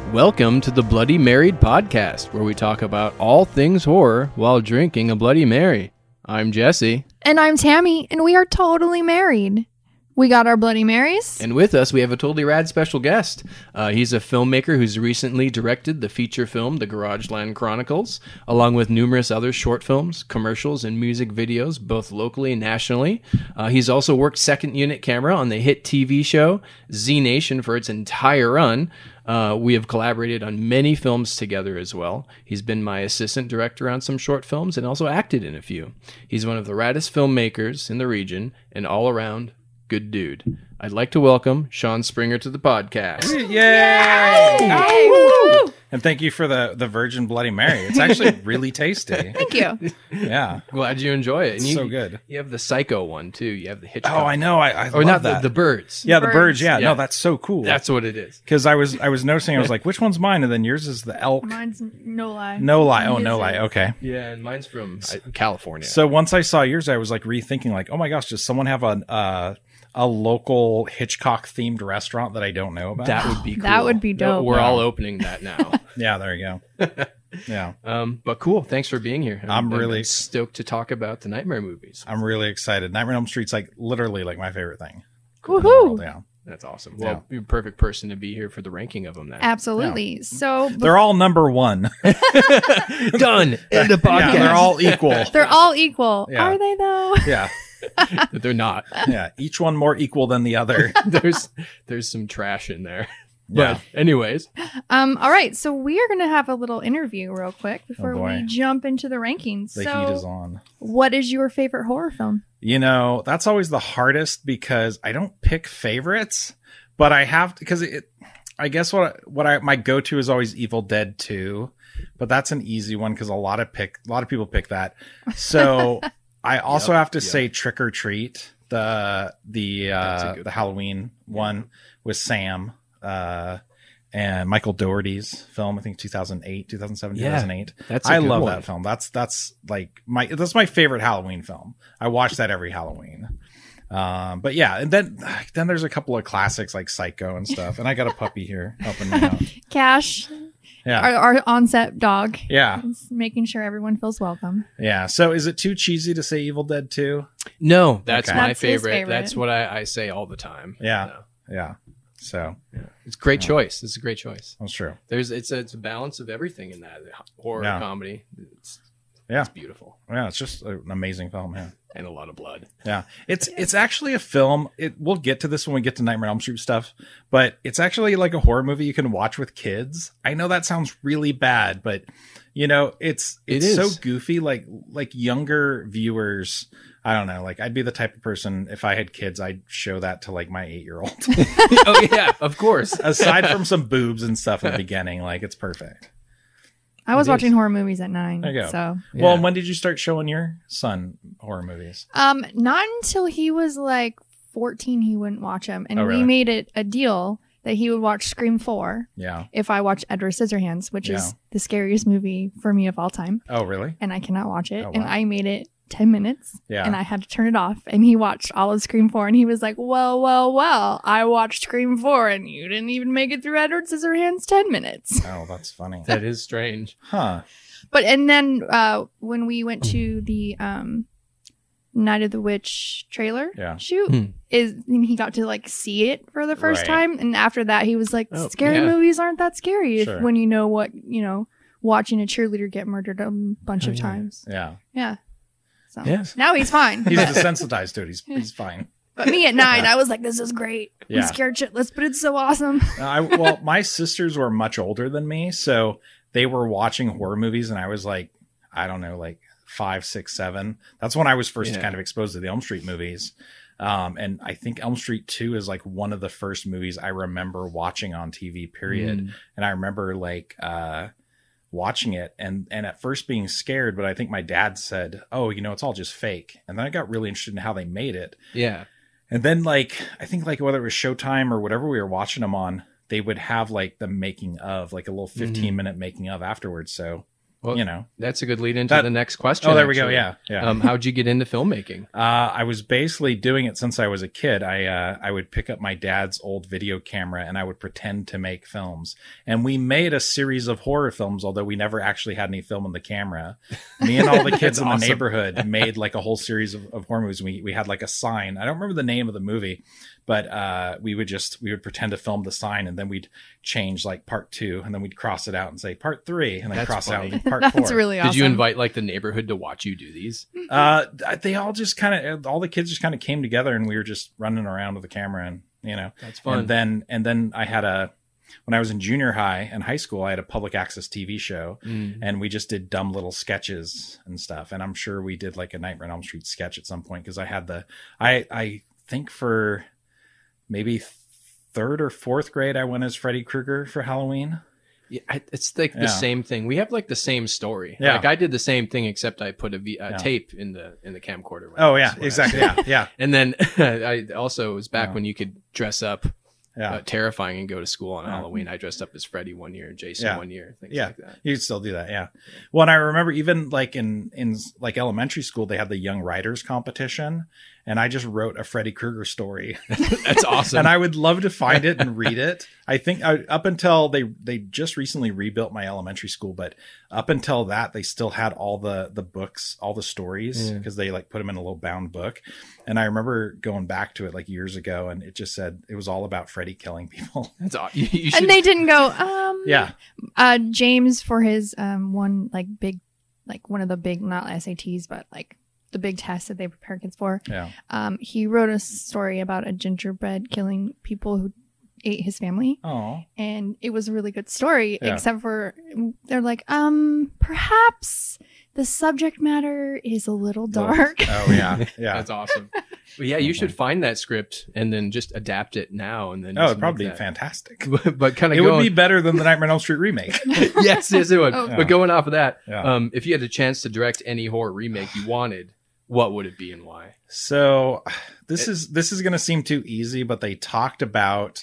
Welcome to the Bloody Married podcast, where we talk about all things horror while drinking a Bloody Mary. I'm Jesse. And I'm Tammy, and we are totally married. We got our Bloody Marys. And with us, we have a totally rad special guest. He's a filmmaker who's recently directed the feature film, The Garageland Chronicles, along with numerous other short films, commercials, and music videos, both locally and nationally. He's also worked second unit camera on the hit TV show Z Nation for its entire run. We have collaborated on many films together as well. He's been my assistant director on some short films and also acted in a few. He's one of the raddest filmmakers in the region and all around good dude. I'd like to welcome Sean Springer to the podcast. Yay! Yay! Woo! And thank you for the Virgin Bloody Mary. It's actually really tasty. Thank you. Yeah. Glad you enjoy it. And So good. You have the Psycho one too. You have the Hitchcock. Oh, I know. I Or love not that. the birds. Yeah, the birds. Yeah. Yeah. No, that's so cool. That's what it is. Because I was noticing, I was like, which one's mine? And then yours is the elk. Mine's no lie. No lie. Oh, His no is- lie. Okay. Yeah, and mine's from California. So once I saw yours, I was like rethinking, like, oh my gosh, does someone have a local Hitchcock themed restaurant that I don't know about? that would be cool. That would be dope. We're Yeah. all opening that now. Yeah, there you go. Yeah. But cool. Thanks for being here. I'm really- stoked to talk about the Nightmare movies. I'm really excited. Nightmare on Elm Street's like literally like my favorite thing. Woohoo! Yeah. That's awesome. Well, you're a perfect person to be here for the ranking of them then. Absolutely. So They're all number one. Done. End of podcast. Yeah, they're all equal. they're all equal. Yeah. Are they though? Yeah. They're not. Yeah. Each one more equal than the other. There's some trash in there. Yeah. But anyways, All right. So we are going to have a little interview real quick before boy. we jump into the rankings. The so heat is on. what is your favorite horror film? You know, that's always the hardest because I don't pick favorites, but I have because I guess my go-to is always Evil Dead 2, but that's an easy one because a lot of people pick that. So I also have to say Trick or Treat, the Halloween one with Sam and Michael Dougherty's film, I think 2007, 2008. that's a I good love one. that film. That's like that's my favorite Halloween film. I watch that every Halloween. But yeah, and then there's a couple of classics like Psycho and stuff. And I got a puppy here helping me out. Cash, Yeah. our on-set dog, Yeah. is making sure everyone feels welcome. Yeah. So is it too cheesy to say Evil Dead 2? no, that's Okay. my That's his favorite. favorite. That's what I say all the time. Yeah. No. Yeah. So It's a great choice. It's a great choice. that's true. It's a balance of everything in that horror, Yeah. comedy. It's Yeah. beautiful Yeah. It's just an amazing film. Yeah. and a lot of blood. Yeah. It's actually a film. We'll get to this when we get to Nightmare on Elm Street stuff, but it's actually like a horror movie you can watch with kids. I know that sounds really bad, but you know, it's It is. so goofy. Like younger viewers, I don't know. Like I'd be the type of person, if I had kids, I'd show that to like my 8-year-old. Oh yeah, of course. Aside from some boobs and stuff in the beginning, like it's perfect. I was It is. watching horror movies at 9. There you go. So Well, Yeah. and when did you start showing your son horror movies? not until he was like 14 he wouldn't watch them, and Oh, really? we made it a deal that he would watch Scream 4 Yeah. if I watched Edward Scissorhands, which Yeah. is the scariest movie for me of all time, Oh, really? and I cannot watch it. Oh, And wow. I made it 10 minutes, Yeah. and I had to turn it off. And he watched all of Scream 4, and he was like, well, I watched Scream 4, and you didn't even make it through Edward Scissorhands 10 minutes. Oh, that's funny. That is strange. Huh. But and then when we went to the Night of the Witch trailer Yeah. shoot, Hmm. he got to like see it for the first Right. time, and after that he was like, Oh, scary yeah. movies aren't that scary Sure. when you know what, watching a cheerleader get murdered a bunch Oh, of yeah. times. Yeah. Yeah. So Yes. now he's fine. He's desensitized to it. He's fine. But me at 9, I was like, this is great. Yeah. I'm scared shitless, but it's so awesome. Well, my sisters were much older than me, so they were watching horror movies, and I was like, I don't know, like 5, 6, 7. That's when I was first Yeah. kind of exposed to the Elm Street movies. And I think Elm Street 2 is like one of the first movies I remember watching on TV, period. Mm. And I remember like watching it and at first being scared, but I think my dad said, oh, it's all just fake. And then I got really interested in how they made it. Yeah. And then like, I think like whether it was Showtime or whatever we were watching them on, they would have like the making of, like a little 15-minute making of afterwards. So Well, you know. that's a good lead into That- the next question. Oh, there we go. actually. Yeah. Yeah. How'd you get into filmmaking? I was basically doing it since I was a kid. I would pick up my dad's old video camera and I would pretend to make films. And we made a series of horror films, although we never actually had any film in the camera. Me and all the kids in the awesome. neighborhood made like a whole series of horror movies. We had like a sign. I don't remember the name of the movie, but we would pretend to film the sign, and then we'd change like part 2, and then we'd cross it out and say part 3, and then That's cross it out funny. and part That's 4. really awesome. Did you invite like the neighborhood to watch you do these? They all just all the kids just kind of came together, and we were just running around with the camera, and you know, That's fun. And then I had when I was in junior high and high school, I had a public access TV show, and we just did dumb little sketches and stuff. And I'm sure we did like a Nightmare on Elm Street sketch at some point, because I had I think for maybe 3rd or 4th grade, I went as Freddy Krueger for Halloween. Yeah, it's like the Yeah. same thing. We have like the same story. Yeah. Like I did the same thing, except I put a tape in the camcorder. Oh yeah, exactly. Yeah, yeah, And then I also, it was back Yeah. when you could dress up yeah. terrifying and go to school on Yeah. Halloween. I dressed up as Freddy one year, Jason Yeah. one year, things Yeah. like that. You could still do that, yeah. Well, and I remember even like in like elementary school, they had the Young Writers competition, and I just wrote a Freddy Krueger story, That's awesome. and I would love to find it and read it. I think up until they just recently rebuilt my elementary school, but up until that, they still had all the books, all the stories, Yeah. because they like put them in a little bound book. And I remember going back to it like years ago, and it just said it was all about Freddy killing people. That's you should, And they didn't go, Yeah. James for his one one of the big, not SATs, but like the big tests that they prepare kids for. Yeah. He wrote a story about a gingerbread killing people who ate his family, Oh. and it was a really good story. Yeah. Except for they're like, perhaps the subject matter is a little dark. Oh yeah. Yeah. That's awesome. But yeah, you should find that script and then just adapt it now, and then Oh, just it'd probably make be that. fantastic. But kind of It going, would be better than the Nightmare on Elm Street remake. yes, it would. Oh. But going off of that, Yeah. if you had a chance to direct any horror remake you wanted, what would it be and why? So this is going to seem too easy, but they talked about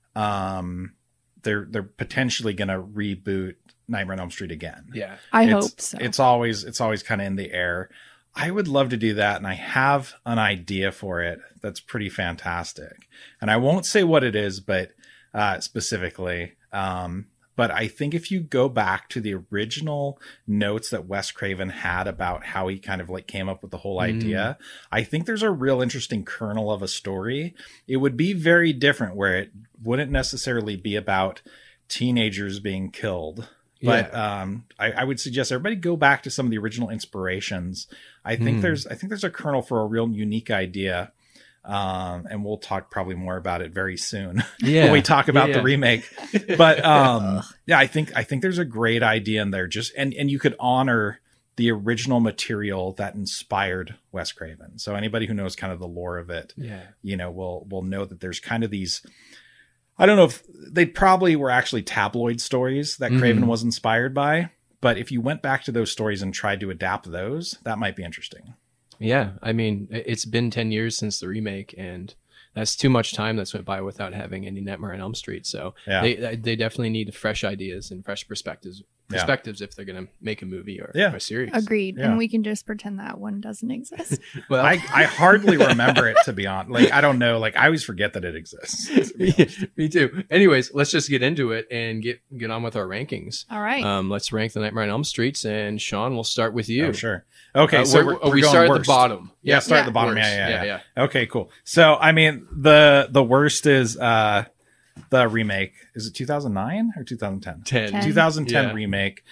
they're potentially going to reboot Nightmare on Elm Street again. Yeah. I It's- hope so. It's always kind of in the air. I would love to do that, and I have an idea for it that's pretty fantastic. And I won't say what it is, but specifically. But I think if you go back to the original notes that Wes Craven had about how he kind of like came up with the whole idea, I think there's a real interesting kernel of a story. It would be very different, where it wouldn't necessarily be about teenagers being killed. But I would suggest everybody go back to some of the original inspirations. I think there's a kernel for a real unique idea. And we'll talk probably more about it very soon when we talk about the remake. But yeah, I think there's a great idea in there. Just and you could honor the original material that inspired Wes Craven. So anybody who knows kind of the lore of it, you know, will know that there's kind of these. I don't know if they probably were actually tabloid stories that Craven was inspired by, but if you went back to those stories and tried to adapt those, that might be interesting. Yeah, I mean, it's been 10 years since the remake, and that's too much time that's went by without having any Nightmare on Elm Street. So Yeah. they definitely need fresh ideas and fresh perspectives if they're going to make a movie or a series. Agreed. Yeah. And we can just pretend that one doesn't exist. Well, I hardly remember it, to be honest. Like, I don't know. Like, I always forget that it exists. me too. Anyways, let's just get into it and get on with our rankings. All right. Let's rank the Nightmare on Elm Streets, and Sean, we'll start with you. Oh, sure. Okay, so we're we going start at worst. the bottom. Yeah, start Yeah. at the bottom. Worst. Yeah. Okay, cool. So, I mean, the worst is the remake. Is it 2009 or 2010? 10. 2010 Yeah. remake.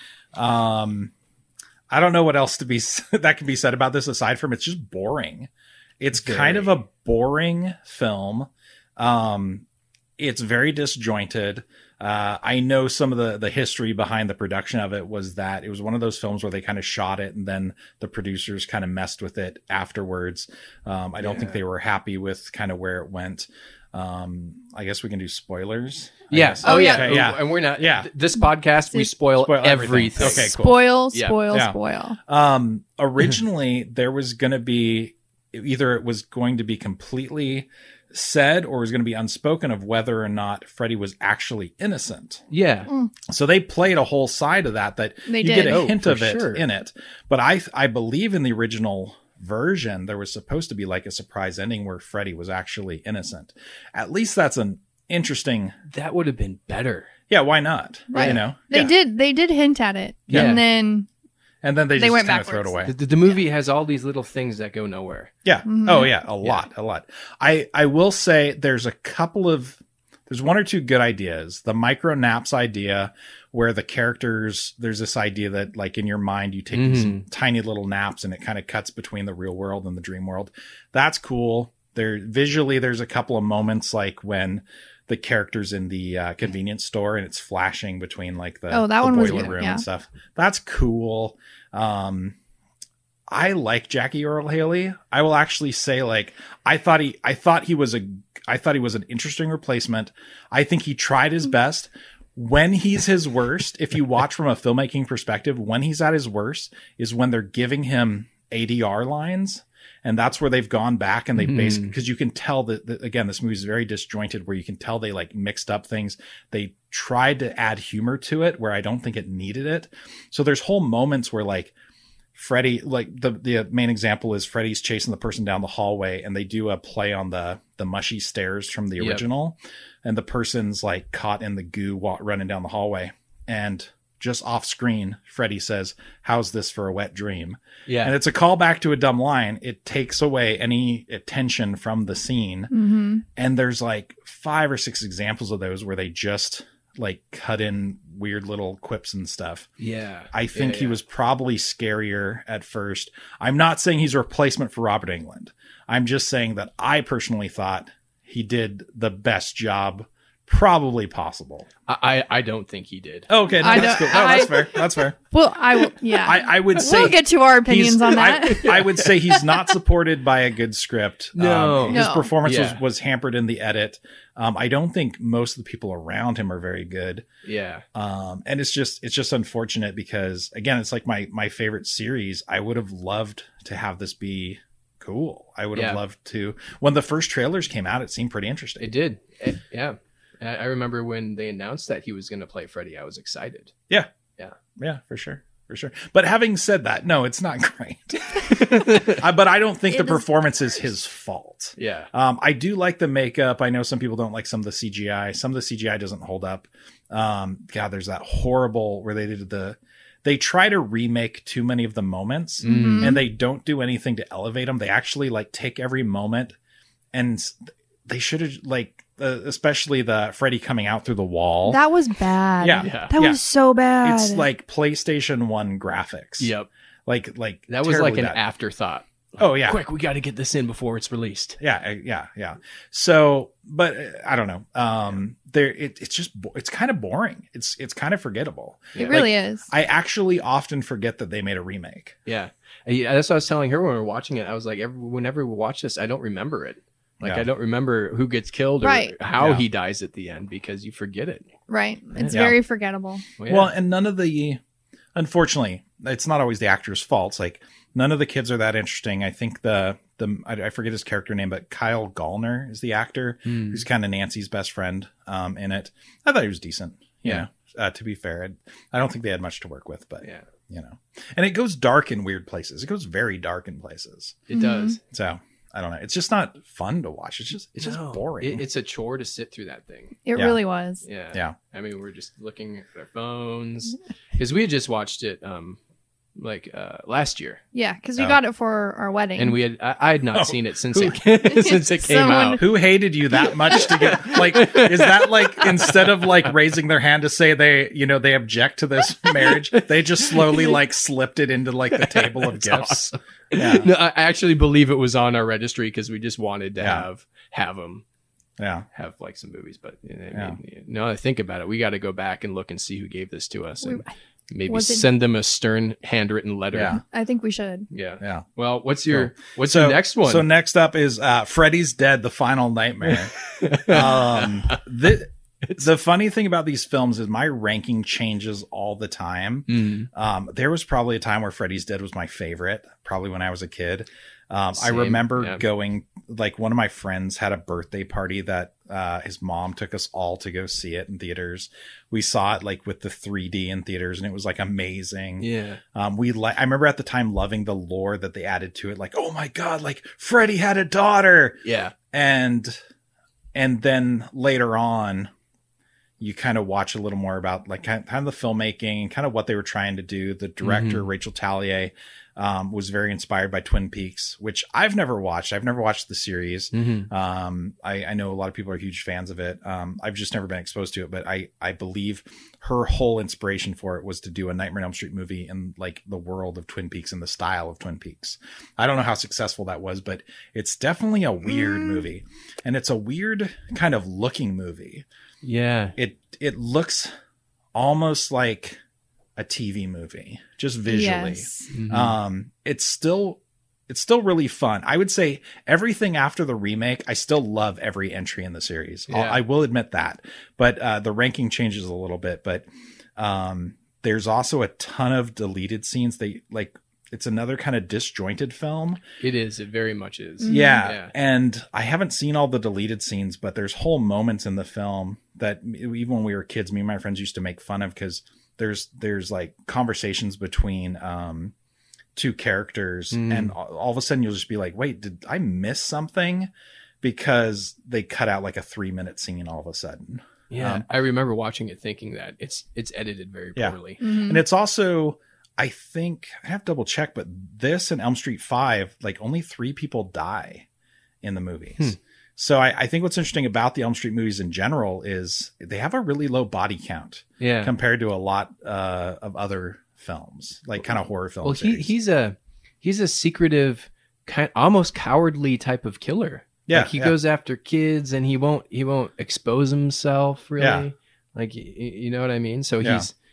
I don't know what else that can be said about this aside from it's just boring. It's kind of a boring film. It's very disjointed. I know some of the history behind the production of it was that it was one of those films where they kind of shot it and then the producers kind of messed with it afterwards. I don't think they were happy with kind of where it went. I guess we can do spoilers. I Yes. guess. Oh, yeah. Okay, yeah. And we're not. Yeah. This podcast, we spoil Spoil everything. everything. Okay, cool. Spoil, Yeah. spoil. Originally there was going to be either it was going to be completely said or was going to be unspoken of whether or not Freddy was actually innocent. Yeah. So they played a whole side of that They you did. get a hint for of it sure. in it. But I believe in the original version there was supposed to be like a surprise ending where Freddy was actually innocent. At least that's an interesting. That would have been better. Yeah, why not? Right. You know, They Yeah. did hint at it. Yeah. And then And then they They just went kind of throw it backwards. away. The movie has all these little things that go nowhere. Yeah. Mhm. Oh yeah, a lot. I will say there's one or two good ideas. The micro naps idea where the characters, there's this idea that like in your mind you take these tiny little naps and it kind of cuts between the real world and the dream world. That's cool. There's a couple of moments like when the character's in the convenience store and it's flashing between like the, Oh, that the one was boiler good, room yeah. and stuff. That's cool. I like Jackie Earl Haley. I will actually say, like, I thought he was an interesting replacement. I think he tried his best. When he's his worst, if you watch from a filmmaking perspective, when he's at his worst is when they're giving him ADR lines. And that's where they've gone back and they basically, because you can tell that, again, this movie is very disjointed where you can tell they like mixed up things. They tried to add humor to it where I don't think it needed it. So there's whole moments where like Freddy, like the main example is Freddy's chasing the person down the hallway and they do a play on the mushy stairs from the original. And the person's like caught in the goo running down the hallway. And just off screen, Freddy says, "How's this for a wet dream?" Yeah. And it's a callback to a dumb line. It takes away any attention from the scene. And there's like 5 or 6 examples of those where they just like cut in weird little quips and stuff. Yeah. I think he was probably scarier at first. I'm not saying he's a replacement for Robert Englund. I'm just saying that I personally thought he did the best job probably possible. I don't think he did. Okay, no, I that's cool. don't- No, that's I- fair. That's fair. well, yeah. I would say we'll get to our opinions he's- on that. I would say he's not supported by a good script. No. His No. performance Yeah. was hampered in the edit. I don't think most of the people around him are very good. Yeah. And it's just unfortunate because again, it's like my favorite series. I would have loved to have this be cool. I would have loved to. When the first trailers came out, it seemed pretty interesting. It did. Yeah. I remember when they announced that he was going to play Freddy, I was excited. Yeah, for sure. But having said that, no, it's not great. But I don't think the performance is his fault. Yeah. I do like the makeup. I know some people don't like some of the CGI. Some of the CGI doesn't hold up. God, there's that horrible where they try to remake too many of the moments and they don't do anything to elevate them. They actually like take every moment and they should have like, especially the Freddy coming out through the wall. That was bad. Yeah. That was so bad. It's like PlayStation 1 graphics. Yep. Like That was like terribly an bad. afterthought. Oh yeah. Quick, we got to get this in before it's released. Yeah. So, but I don't know. It's kind of boring. It's kind of forgettable. It really is. I actually often forget that they made a remake. Yeah. That's what I was telling her when we were watching it. I was like, whenever we watch this, I don't remember it. Like, Yeah. I don't remember who gets killed or Right. how Yeah. he dies at the end because you forget it. Right. It's Yeah. very forgettable. Yeah. Well, and unfortunately, it's not always the actor's fault. It's like none of the kids are that interesting. I think I forget his character name, but Kyle Gallner is the actor who's kind of Nancy's best friend in it. I thought he was decent. Yeah. To be fair, I don't think they had much to work with, but yeah, and it goes dark in weird places. It goes very dark in places. it does. So I don't know. It's just not fun to watch. It's just No, boring. It's a chore to sit through that thing. It Yeah. really was. Yeah. Yeah. I mean, we're just looking at our phones because we had just watched it last year, Yeah, because we Oh. got it for our wedding. and I had not seen it since Who- since it came Someone- out. Who hated you that much to get like? Is that like instead of like raising their hand to say they object to this marriage, they just slowly like slipped it into like the table of gifts? Yeah, No, I actually believe it was on our registry because we just wanted to Yeah. have them yeah. have like some movies. But Yeah. now that I think about it, we got to go back and look and see who gave this to us and maybe Was it- send them a stern handwritten letter. Yeah. I think we should. Yeah. Yeah. Well, what's your next one? So next up is Freddy's Dead: The Final Nightmare. The funny thing about these films is my ranking changes all the time. There was probably a time where Freddy's Dead was my favorite, probably when I was a kid. I remember going, like, one of my friends had a birthday party that his mom took us all to go see it in theaters. We saw it like with the 3D in theaters, and it was like amazing. Yeah. I remember at the time loving the lore that they added to it. Like, oh my God, like Freddy had a daughter. Yeah. And then later on, you kind of watch a little more about like kind of the filmmaking and kind of what they were trying to do. The director, Rachel Taglier, was very inspired by Twin Peaks, which I've never watched. I've never watched the series. I know a lot of people are huge fans of it. I've just never been exposed to it, but I believe her whole inspiration for it was to do a Nightmare on Elm Street movie in like the world of Twin Peaks and the style of Twin Peaks. I don't know how successful that was, but it's definitely a weird movie, and it's a weird kind of looking movie. Yeah. It looks almost like a TV movie, just visually. Yes. It's still really fun. I would say everything after the remake, I still love every entry in the series. Yeah. I will admit that, but the ranking changes a little bit. But there's also a ton of deleted scenes. It's another kind of disjointed film. It is. It very much is. Yeah. And I haven't seen all the deleted scenes, but there's whole moments in the film that even when we were kids, me and my friends used to make fun of, because there's like conversations between two characters, and all of a sudden you'll just be like, wait, did I miss something? Because they cut out like a 3-minute scene all of a sudden. Yeah. I remember watching it thinking that it's edited very poorly. And it's also, I think I have to double check, but this and Elm Street 5, like only 3 people die in the movies. So I think what's interesting about the Elm Street movies in general is they have a really low body count compared to a lot of other films, like kind of horror films. Well, he's a secretive, almost cowardly type of killer. Yeah, like he goes after kids, and he won't expose himself really. Yeah. Like, you know what I mean? So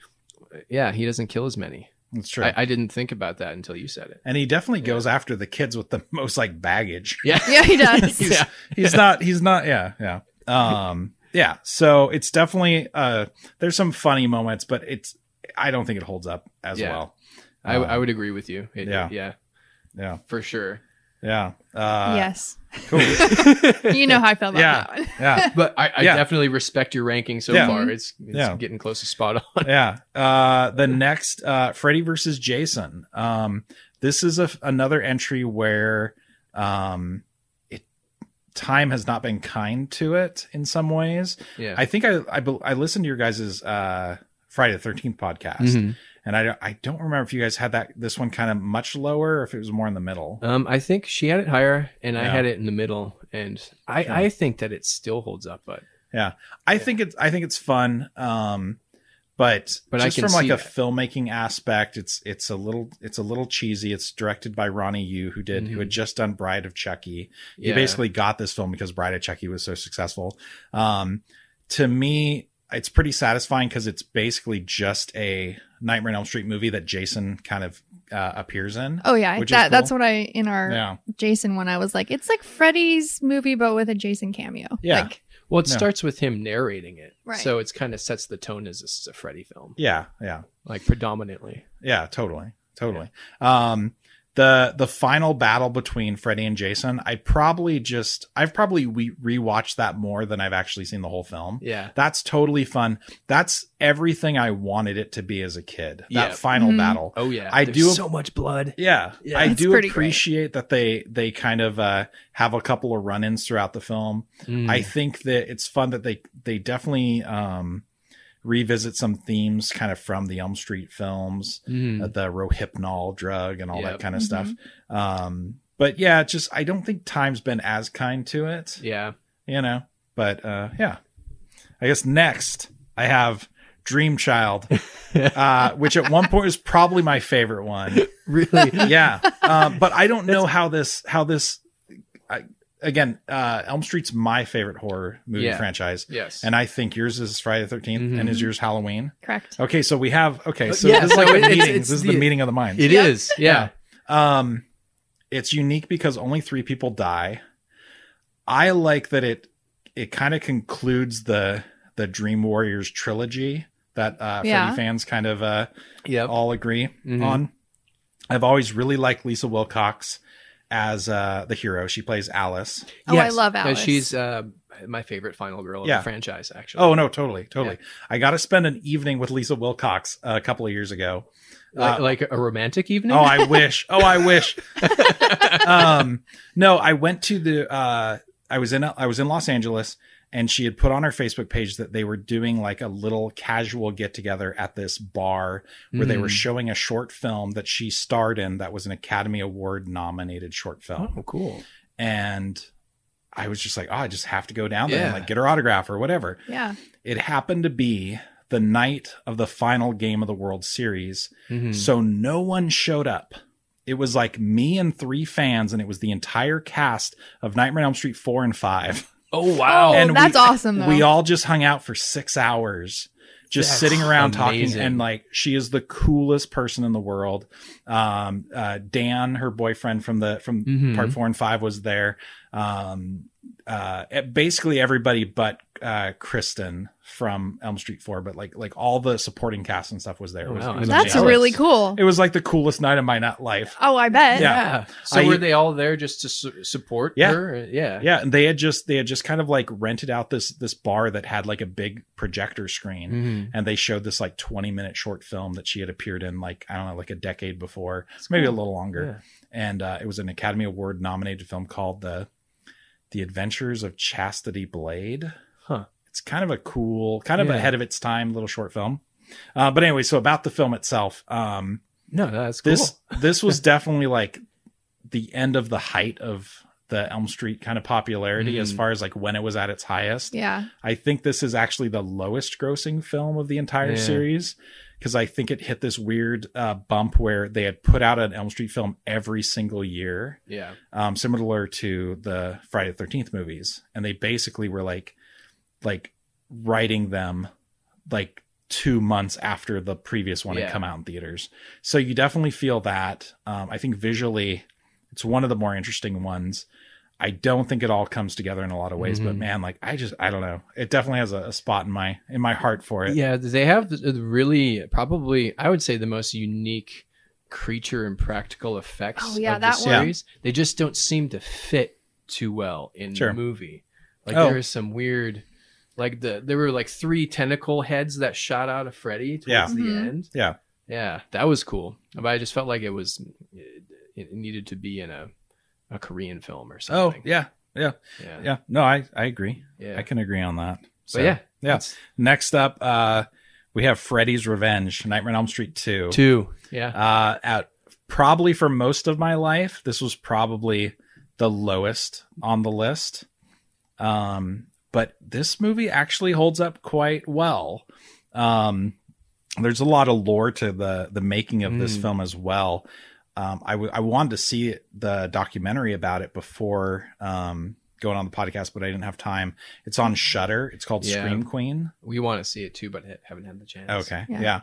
he doesn't kill as many. That's true. I didn't think about that until you said it. And he definitely goes after the kids with the most like baggage. Yeah. Yeah, he does. He's not. Yeah. Yeah. So it's definitely, there's some funny moments, but I don't think it holds up as well. I would agree with you. Yeah, for sure. Yeah. Yes. Cool. You know how I feel about that one. Yeah. But I definitely respect your ranking so far. It's getting close to spot on. Yeah. The next, Freddy versus Jason. This is another entry where time has not been kind to it in some ways. Yeah. I think I listened to your guys' Friday the 13th podcast, and I don't remember if you guys had this one kind of much lower or if it was more in the middle. I think she had it higher, and I had it in the middle, and I think that it still holds up. But I think it's fun. But just from like a filmmaking aspect, it's a little cheesy. It's directed by Ronnie Yu, who had just done Bride of Chucky. He basically got this film because Bride of Chucky was so successful. To me, it's pretty satisfying because it's basically just a Nightmare on Elm Street movie that Jason kind of appears in. Oh yeah, which is cool. That's what in our Jason one, I was like, it's like Freddy's movie but with a Jason cameo. Yeah. Like, well, it starts with him narrating it, right? So it's kind of sets the tone as this is a Freddy film. Yeah, like predominantly. Yeah, totally. The final battle between Freddy and Jason, I've probably rewatched that more than I've actually seen the whole film. Yeah. That's totally fun. That's everything I wanted it to be as a kid. That final battle. Oh yeah. There's so much blood. Yeah. I It's do pretty appreciate that they kind of have a couple of run-ins throughout the film. I think that it's fun that they definitely revisit some themes kind of from the Elm Street films, the Rohypnol drug and all that kind of stuff. But yeah, I don't think time's been as kind to it. Yeah. But I guess next I have Dream Child, which at one point was probably my favorite one. Really? Yeah. But I don't know how this, again, Elm Street's my favorite horror movie franchise. Yes. And I think yours is Friday the 13th and is yours Halloween? Correct. Okay. So we have, so this is so like a meeting. it's This is the meeting of the minds. It is. Yeah. It's unique because only 3 people die. I like that it kind of concludes the the Dream Warriors trilogy that Yeah. Freddy fans kind of Yep. all agree on. I've always really liked Lisa Wilcox as the hero. She plays Alice. Oh, I love Alice. She's my favorite final girl of Yeah. the franchise, actually. Oh no, totally. I got to spend an evening with Lisa Wilcox a couple of years ago. Like a romantic evening? Oh, I wish. No, I went to the I was in Los Angeles, and she had put on her Facebook page that they were doing like a little casual get together at this bar where they were showing a short film that she starred in that was an Academy Award nominated short film. Oh, cool. And I was just like, I just have to go down there and Yeah. like get her autograph or whatever. Yeah. It happened to be the night of the final game of the World Series. So no one showed up. It was like me and 3 fans, and it was the entire cast of Nightmare on Elm Street 4 and 5. Oh, wow. Oh, that's awesome, though. We all just hung out for 6 hours, just That's sitting around amazing. talking. And like, she is the coolest person in the world. Dan, her boyfriend from part 4 and 5 was there. Basically everybody but Kristen from Elm Street 4, but like all the supporting cast and stuff was there. It was, wow. it was That's amazing. really cool. It was like the coolest night of my life. Oh, I bet. Yeah. So I- were they all there just to support Yeah. her? Yeah. Yeah, and they had just kind of like rented out this bar that had like a big projector screen, and they showed this like 20-minute short film that she had appeared in, like, I don't know, like a decade before, maybe a little longer. And it was an Academy Award nominated film called The Adventures of Chastity Blade. Huh. It's kind of a cool, kind of ahead of its time little short film. But anyway, so about the film itself, No, that's cool. this was definitely like the end of the height of the Elm Street kind of popularity as far as like when it was at its highest. Yeah. I think this is actually the lowest grossing film of the entire series, because I think it hit this weird bump where they had put out an Elm Street film every single year, Yeah. similar to the Friday the 13th movies. And they basically were like writing them like 2 months after the previous one had come out in theaters. So you definitely feel that. I think visually it's one of the more interesting ones. I don't think it all comes together in a lot of ways, but man, like I don't know. It definitely has a spot in my heart for it. Yeah, they have really probably, I would say, the most unique creature and practical effects Oh, yeah, of the that one. series. They just don't seem to fit too well in Sure. the movie. Like there is some weird, like there were like 3 tentacle heads that shot out of Freddy towards the end. Yeah. Yeah, that was cool. But I just felt like it needed to be in a Korean film or Oh, something. yeah. No, I agree. Yeah. I can agree on that. So, But yeah. yeah. Next up, we have Freddy's Revenge, Nightmare on Elm Street 2. 2. Yeah. At probably for most of my life, this was probably the lowest on the list. But this movie actually holds up quite well. There's a lot of lore to the making of this film as well. I wanted to see the documentary about it before going on the podcast, but I didn't have time. It's on Shudder. It's called Scream Queen. We want to see it too, but haven't had the chance. Okay. Yeah.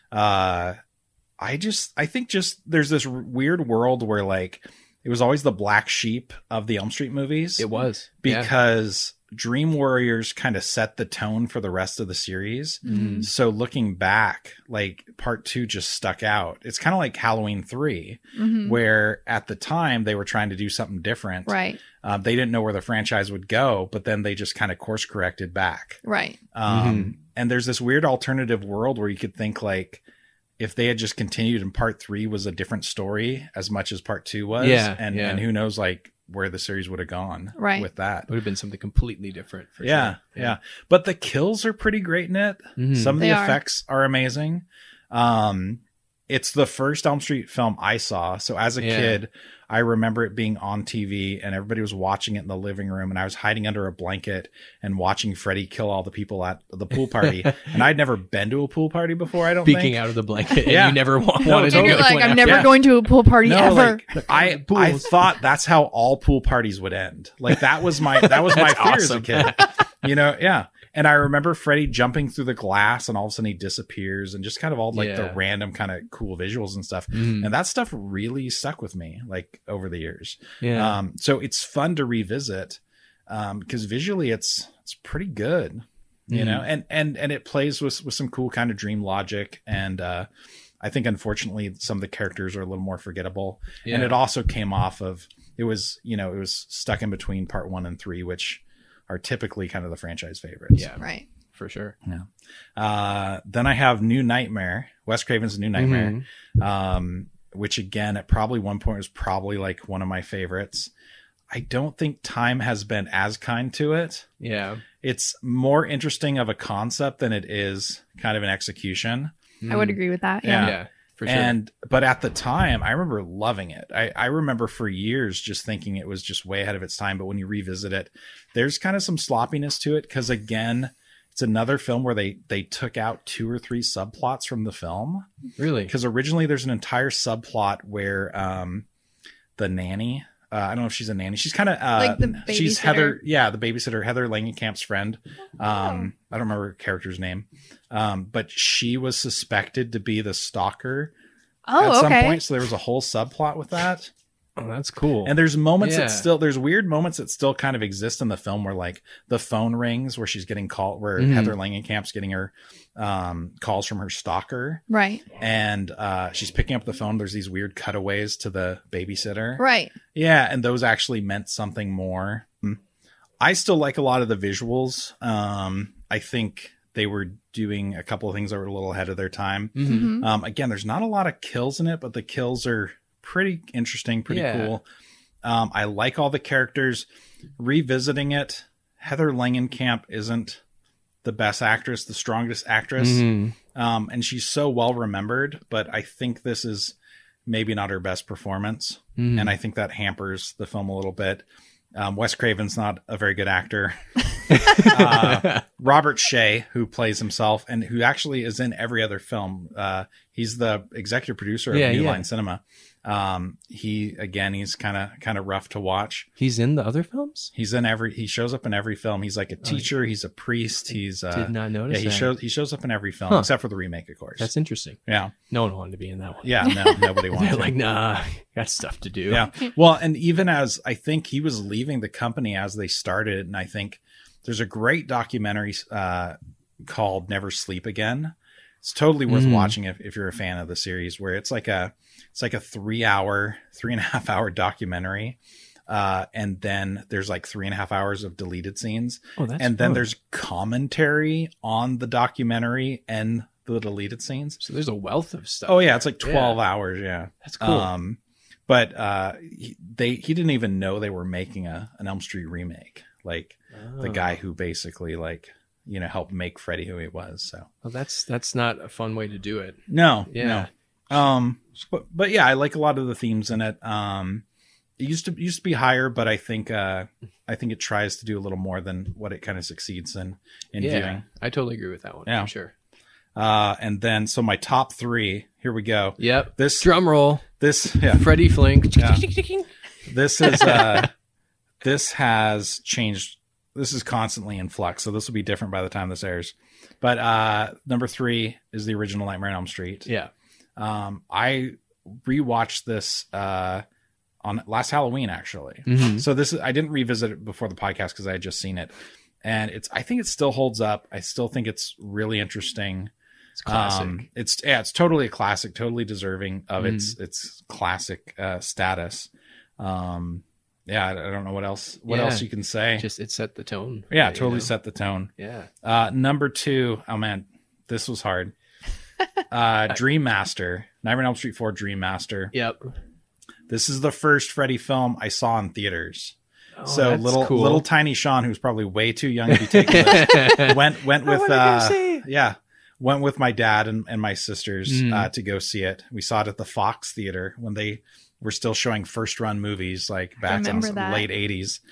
I think just there's this weird world where like it was always the black sheep of the Elm Street movies. It was. Because Dream Warriors kind of set the tone for the rest of the series. So looking back, like part 2 just stuck out. It's kind of like Halloween 3, where at the time they were trying to do something different. Right. They didn't know where the franchise would go, but then they just kind of course corrected back. Right. And there's this weird alternative world where you could think like if they had just continued and part 3 was a different story as much as part 2 was. And who knows like where the series would have gone with that. Would have been something completely different for Yeah. But the kills are pretty great in it. Some of the They are. effects are amazing. It's the first Elm Street film I saw. So as a kid, I remember it being on TV and everybody was watching it in the living room, and I was hiding under a blanket and watching Freddy kill all the people at the pool party. And I'd never been to a pool party before, I don't Peeking think. out of the blanket. Yeah. And you never wanted to And go. you're like, I'm never Yeah. going to a pool party ever. like I thought that's how all pool parties would end. Like that was my fear as a awesome. kid. Yeah. And I remember Freddy jumping through the glass and all of a sudden he disappears, and just kind of all like the random kind of cool visuals and stuff. And that stuff really stuck with me like over the years. Yeah. So it's fun to revisit because visually it's pretty good. you know, and it plays with some cool kind of dream logic. And I think unfortunately some of the characters are a little more forgettable. Yeah. And it also came off of, it was stuck in between part 1 and 3, which are typically kind of the franchise favorites. Yeah, Right. for sure. Yeah. Then I have New Nightmare, Wes Craven's New Nightmare, which again, at probably one point was probably like one of my favorites. I don't think time has been as kind to it. Yeah. It's more interesting of a concept than it is kind of an execution. I would agree with that. Yeah. Yeah, for sure. But at the time, I remember loving it. I remember for years just thinking it was just way ahead of its time. But when you revisit it, there's kind of some sloppiness to it. Because again, it's another film where they took out 2 or 3 subplots from the film. Really? Because originally there's an entire subplot where the nanny, I don't know if she's a nanny. She's kind of Like the she's babysitter? Heather. Yeah, the babysitter, Heather Langenkamp's friend. I don't remember her character's name, but she was suspected to be the stalker at some point. So there was a whole subplot with that. Oh, that's cool. And there's moments Yeah. there's weird moments that still kind of exist in the film where like the phone rings where she's getting called, where Heather Langenkamp's getting her calls from her stalker. Right. And she's picking up the phone. There's these weird cutaways to the babysitter. Right. Yeah, and those actually meant something more. I still like a lot of the visuals. I think they were doing a couple of things that were a little ahead of their time. Again, there's not a lot of kills in it, but the kills are pretty interesting, pretty cool. I like all the characters. Revisiting it, Heather Langenkamp isn't the best actress, the strongest actress. And she's so well remembered, but I think this is maybe not her best performance. And I think that hampers the film a little bit. Wes Craven's not a very good actor. Robert Shea, who plays himself and who actually is in every other film. He's the executive producer of New Line Cinema. He's kind of rough to watch. He's in the other films? He shows up in every film. He's like a teacher. He's a priest. He's Did not notice that. he shows up in every film except for the remake, of course. That's interesting. Yeah. No one wanted to be in that one. Yeah. No, nobody wants They're to. like, nah, got stuff to do. Yeah. Well, and even as I think he was leaving the company as they started, and I think there's a great documentary called Never Sleep Again. It's totally worth watching if you're a fan of the series, where it's like a 3.5 hour documentary. And then there's like 3.5 hours of deleted scenes. Oh, that's and then fun. there's commentary on the documentary and the deleted scenes. So there's a wealth of stuff. Oh yeah. It's like there. 12 hours. Yeah. That's cool. But he didn't even know they were making an Elm Street remake. Like the guy who basically helped make Freddy who he was. So Well, that's not a fun way to do it. no. Yeah. But yeah, I like a lot of the themes in it. It used to be higher, but I think it tries to do a little more than what it kind of succeeds in viewing. I totally agree with that one. Yeah. For sure. And then so my top 3, here we go. Yep. This Drum roll. Freddie Flink. Yeah. This is this has changed. This is constantly in flux, so this will be different by the time this airs. But number 3 is the original Nightmare on Elm Street. Yeah. I rewatched this on last Halloween, actually. So I didn't revisit it before the podcast because I had just seen it, and I think it still holds up. I still think it's really interesting. It's classic. It's totally a classic, totally deserving of its classic status. Yeah, I don't know what else you can say. Just it set the tone. Yeah, totally set the tone. Yeah. Number 2, oh man, this was hard. Dream Master, Nightmare on Elm Street 4 Dream Master. Yep. This is the first Freddy film I saw in theaters. Oh, So that's little cool. little tiny Sean, who's probably way too young to be taking this, went with went with my dad and my sisters to go see it. We saw it at the Fox Theater when they were still showing first run movies, like back in remember the that. late 80s.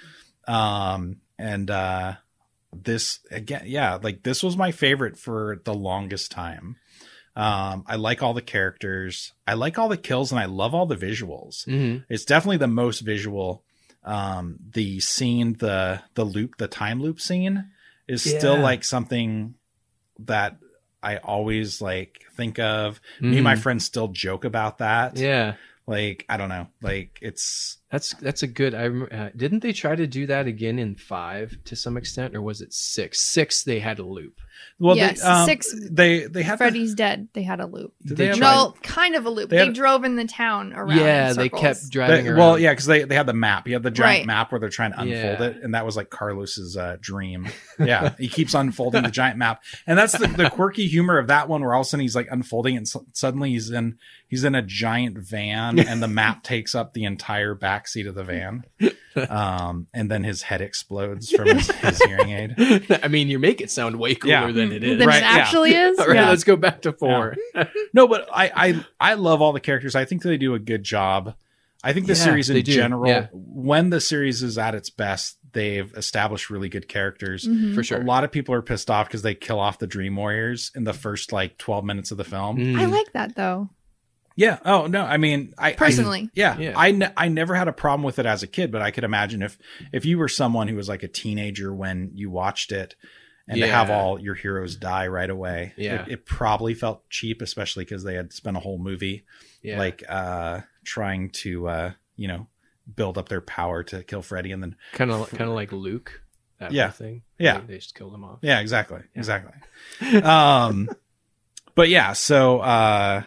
This again, yeah, like this was my favorite for the longest time. I like all the characters. I like all the kills, and I love all the visuals. It's definitely the most visual. The scene, the loop, the time loop scene is still like something that I always like think of. Me and my friends still joke about that. Yeah. Like, I don't know. Like, it's That's a good. Didn't they try to do that again in 5 to some extent, or was it 6? 6 they had a loop. well, Yes, they, 6. They had Freddy's dead. They had a loop. Did They they have- tried- No, kind of a loop. They They had- drove in the town around. Yeah, in they circles. kept driving around. Well, yeah, because they had the map. You had the giant Right. map where they're trying to unfold Yeah. it, and that was like Carlos's dream. Yeah, he keeps unfolding the giant map, and that's the quirky humor of that one, where all of a sudden he's like unfolding, and suddenly he's in a giant van, and the map takes up the entire back seat of the van, and then his head explodes from his hearing aid. I mean, you make it sound way cooler Yeah. than it is. Than Right, it yeah. actually is. All right, Yeah. let's go back to 4. No, but I love all the characters. I think they do a good job. I think the Yeah, series they in do. general, Yeah. when the series is at its best, they've established really good characters. Mhm. For sure. A lot of people are pissed off because they kill off the Dream Warriors in the first like 12 minutes of the film. Mm. I like that though. Yeah. Oh no. I mean, Personally. yeah. I never had a problem with it as a kid, but I could imagine if you were someone who was like a teenager when you watched it, and to have Yeah. all your heroes die right away, Yeah. it probably felt cheap, especially because they had spent a whole movie Yeah. like trying to build up their power to kill Freddy, and then kind of like Luke. That Yeah. whole thing. Yeah. They just killed him off. yeah, exactly. But yeah, so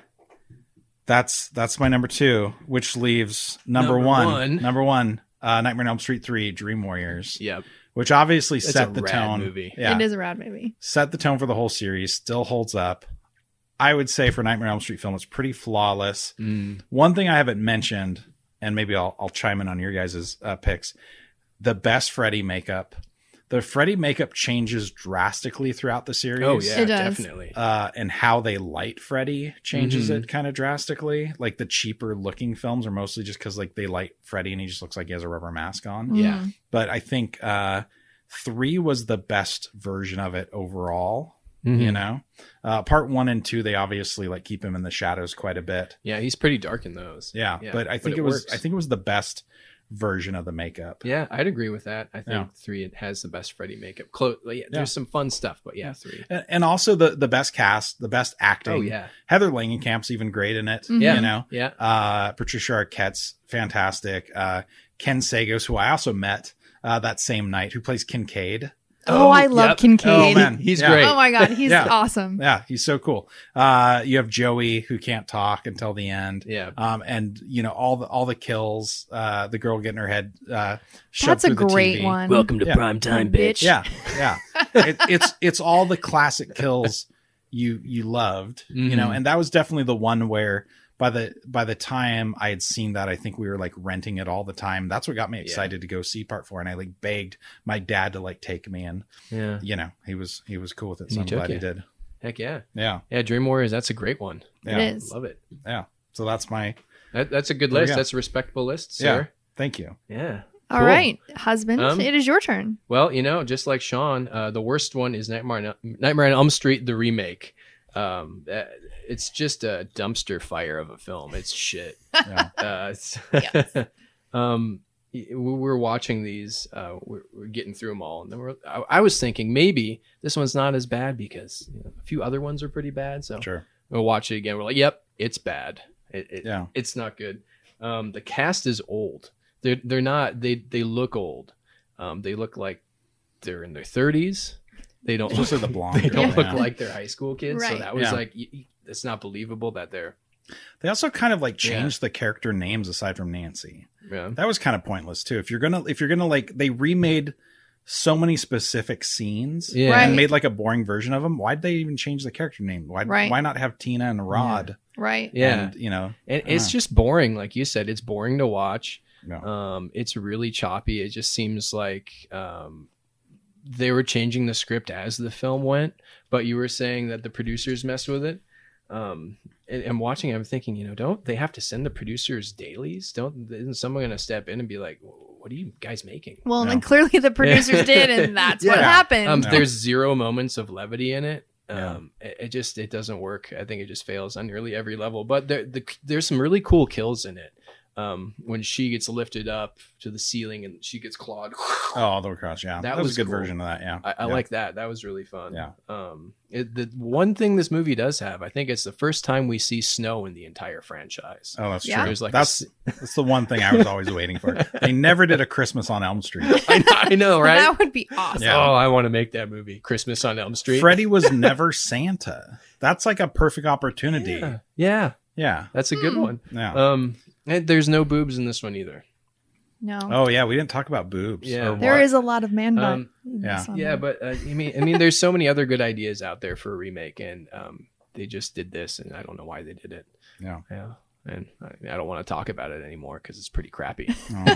that's my number 2, which leaves number Number one. one. Number 1, Nightmare on Elm Street 3, Dream Warriors, Yep. which obviously It's set a the rad tone. movie. Yeah, It is a rad movie. set the tone for the whole series. Still holds up. I would say for Nightmare on Elm Street film, it's pretty flawless. Mm. One thing I haven't mentioned, and maybe I'll chime in on your guys' picks, the best Freddy makeup. The Freddy makeup changes drastically throughout the series. Oh yeah, It does. definitely. And how they light Freddy changes Mhm. it kind of drastically. Like the cheaper looking films are mostly just because like they light Freddy and he just looks like he has a rubber mask on. Yeah. Mm. But I think 3 was the best version of it overall. Mhm. You know, part 1 and 2, they obviously like keep him in the shadows quite a bit. Yeah, he's pretty dark in those. Yeah, Yeah, but I think but it it was works. I think it was the best version of the makeup. Yeah, I'd agree with that. I think Yeah. 3 it has the best Freddy makeup. There's some fun stuff, but yeah, 3. And also the best cast, the best acting. Oh yeah, Heather Langenkamp's even great in it. Mhm. Yeah. You know, yeah. Patricia Arquette's fantastic. Ken Sagos, who I also met that same night, who plays Kincaid. Oh, I love yep. Kincaid. Oh, man. He's Yeah. great. Oh my god, he's Yeah. awesome. Yeah, he's so cool. You have Joey, who can't talk until the end. Yeah, And you know all the kills. The girl getting her head shoved That's a through the great TV. one. welcome to Yeah. prime time, Bitch. bitch. Yeah. It's all the classic kills you loved, you know, Mhm. and that was definitely the one where by the time I had seen that, I think we were like renting it all the time. That's what got me excited to go see part 4, and I like begged my dad to like take me, and Yeah. you know he was cool with it. And So he I'm took glad he you. did. Heck yeah. Yeah, Yeah, Dream Warriors. That's a great one. yeah, It is. Love it. yeah. So that's my That's a good There we list. go. That's a respectable list, yeah. sir. Thank you. Yeah. All Cool. right, husband, Um, it is your turn. Well, you know, just like Sean, the worst one is Nightmare on Elm Street, the remake. It's just a dumpster fire of a film. It's shit. Yeah. Yes. We're watching these. We're getting through them all, and then I was thinking maybe this one's not as bad because a few other ones are pretty bad. So Sure. we'll watch it again. We're like, yep, it's bad. Yeah. It's not good. The cast is old. They're not. They look old. They look like they're in their 30s. They don't Those look are the blonde. they don't girl, look yeah. like they're high school kids. So Right. that was Yeah. like it's not believable that they're They also kind of like Yeah. changed the character names aside from Nancy. yeah. That was kind of pointless too. If you're gonna like, they remade so many specific scenes Yeah. Right. and made like a boring version of them. Why'd they even change the character name? Right. Why not have Tina and Rod? Right. Yeah. And, you know, And I it's don't just boring, like you said. It's boring to watch. know. It's really choppy. It just seems like they were changing the script as the film went. But you were saying that the producers messed with it. And watching, I'm thinking, don't they have to send the producers dailies? Isn't someone going to step in and be like, "What are you guys making?" Well, No. and clearly the producers did, and that's what Yeah. happened. No. There's 0 moments of levity in it. Yeah. It doesn't work. I think it just fails on nearly every level. But there's some really cool kills in it. when she gets lifted up to the ceiling and she gets clawed. Oh, the cross. Yeah. That That was was a good cool. version of that. Yeah. I Yeah. like that. That was really fun. Yeah. The one thing this movie does have, I think it's the first time we see snow in the entire franchise. Oh, that's Yeah. true. There's like that's the one thing I was always waiting for. They never did a Christmas on Elm Street. I know, right? That would be awesome. Yeah. Oh, I want to make that movie, Christmas on Elm Street. Freddy was never Santa. That's like a perfect opportunity. Yeah, yeah, Yeah. that's a good one. Yeah. And there's no boobs in this one either. No. Oh yeah, we didn't talk about boobs. Yeah. or There what. is a lot of man butt. Um, in yeah. this one. Yeah, but I mean, there's so many other good ideas out there for a remake, and they just did this, and I don't know why they did it. Yeah. Yeah, and I don't want to talk about it anymore because it's pretty crappy.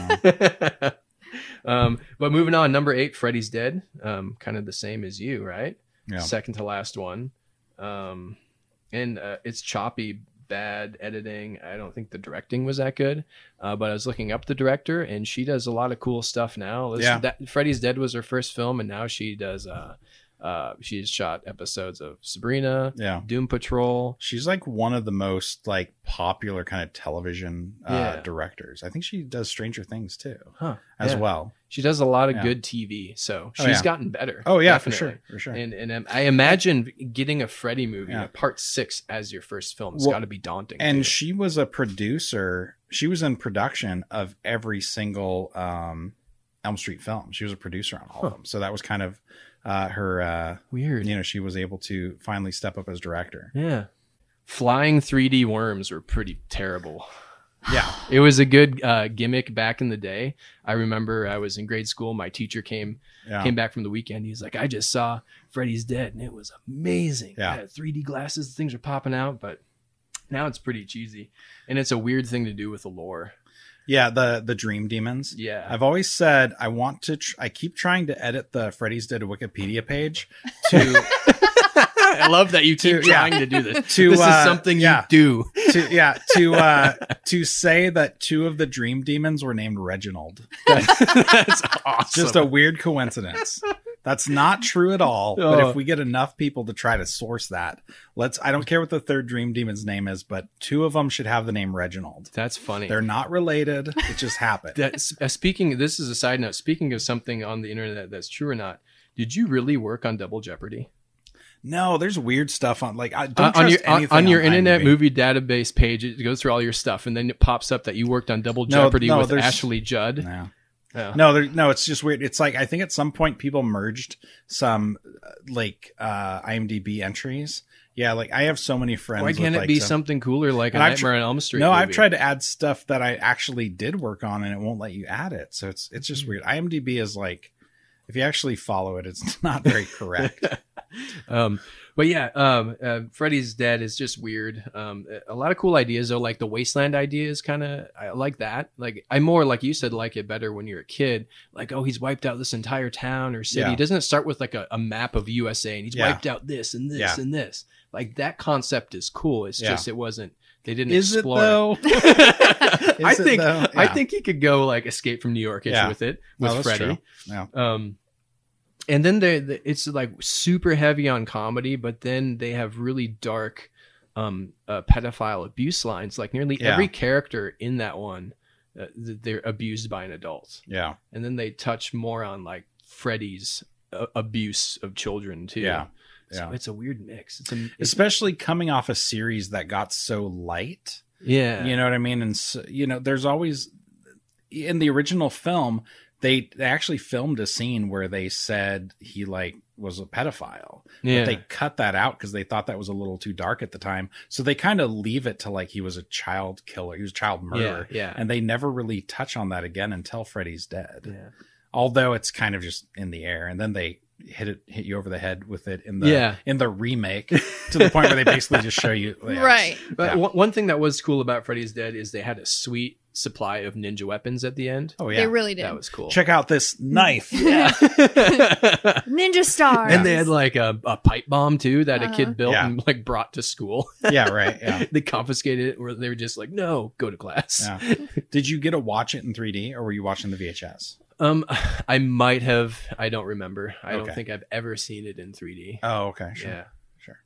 Oh, But moving on, number 8, Freddy's Dead. Kind of the same as you, right? yeah. Second to last one. And it's choppy, bad editing. I don't think the directing was that good. But I was looking up the director, and she does a lot of cool stuff now. Yeah. Freddy's Dead was her first film, and now she does. She's shot episodes of Sabrina, Yeah. Doom Patrol. She's like one of the most like popular kind of television Yeah. directors. I think she does Stranger Things too, Huh. as Yeah. well. She does a lot of Yeah. good TV, so Oh, she's yeah. gotten better. Oh yeah, definitely. for sure. And I imagine getting a Freddy movie, Yeah. a part 6 as your first film, has Well, got to be daunting. And too. she was a producer. She was in production of every single Elm Street film. She was a producer on all of them. So that was kind of her. Weird. You know, she was able to finally step up as director. Yeah. Flying 3D worms were pretty terrible. Yeah. It was a good gimmick back in the day. I remember I was in grade school. My teacher came Yeah. back from the weekend. He's like, I just saw Freddy's Dead, and it was amazing. Yeah. I had 3D glasses, things are popping out, but now it's pretty cheesy. And it's a weird thing to do with the lore. Yeah, the Dream Demons. Yeah. I've always said I want to. I keep trying to edit the Freddy's Dead Wikipedia page to I love that you keep To- yeah. trying to do this. To, This is uh, something yeah. you do. to say that 2 of the Dream Demons were named Reginald. That's awesome. Just a weird coincidence. That's not true at all. But Oh. if we get enough people to try to source that, I don't care what the third Dream Demon's name is, but 2 of them should have the name Reginald. That's funny. They're not related. It just happened. Speaking, this is a side note. Speaking of something on the internet that's true or not, did you really work on Double Jeopardy? No, there's weird stuff on I don't on trust your anything on your Internet IMDb. Movie Database page? It goes through all your stuff, and then it pops up that you worked on Double Jeopardy with there's- Ashley Judd. No. Yeah. No, it's just weird. It's like I think at some point people merged some IMDb entries. Yeah, like I have so many friends. Why can't with, it be some- something cooler like a And I've Nightmare on Elm Street? No, I've movie? tried to add stuff that I actually did work on, and it won't let you add it. So it's just weird. IMDb is like, if you actually follow it, it's not very correct. But yeah, Freddy's Dead is just weird. A lot of cool ideas though, like the Wasteland idea is kind of, I like that. Like I more, like you said, like it better when you're a kid. Like, oh, he's wiped out this entire town or city. Yeah. Doesn't it start with like a map of USA and he's Yeah. wiped out this and this Yeah. and this? Like that concept is cool. It's Yeah. just it wasn't. They didn't Is it explore. though? I Is it, think though? I Yeah. think he could go like Escape from New York-ish Yeah. with it with Oh, that's Freddy. true. Yeah. And then it's like super heavy on comedy, but then they have really dark pedophile abuse lines. Like nearly Yeah. every character in that one, they're abused by an adult. Yeah. And then they touch more on like Freddy's abuse of children too. Yeah. So Yeah. it's a weird mix. Especially coming off a series that got so light. yeah. You know what I mean? And so, there's always in the original film, they actually filmed a scene where they said he like was a pedophile. Yeah. But they cut that out because they thought that was a little too dark at the time. So they kind of leave it to like he was a child killer. He was a child murderer. Yeah. And they never really touch on that again until Freddy's dead. Yeah. Although it's kind of just in the air. And then they hit you over the head with it in the Yeah. in the remake to the point where they basically just show you Right. But Yeah. one thing that was cool about Freddy's Dead is they had a sweet supply of ninja weapons at the end. Oh They yeah. really did. That was cool. Check out this knife. Yeah. Ninja stars. And they had like a pipe bomb too that a Uh-huh. kid built Yeah. and like brought to school. Yeah, right. Yeah. They confiscated it, or they were just like, "No, go to class." Yeah. Did you get to watch it in 3D or were you watching the VHS? I might have. I don't remember. I don't Okay. think I've ever seen it in 3D. Oh, okay. Sure. Yeah. Sure.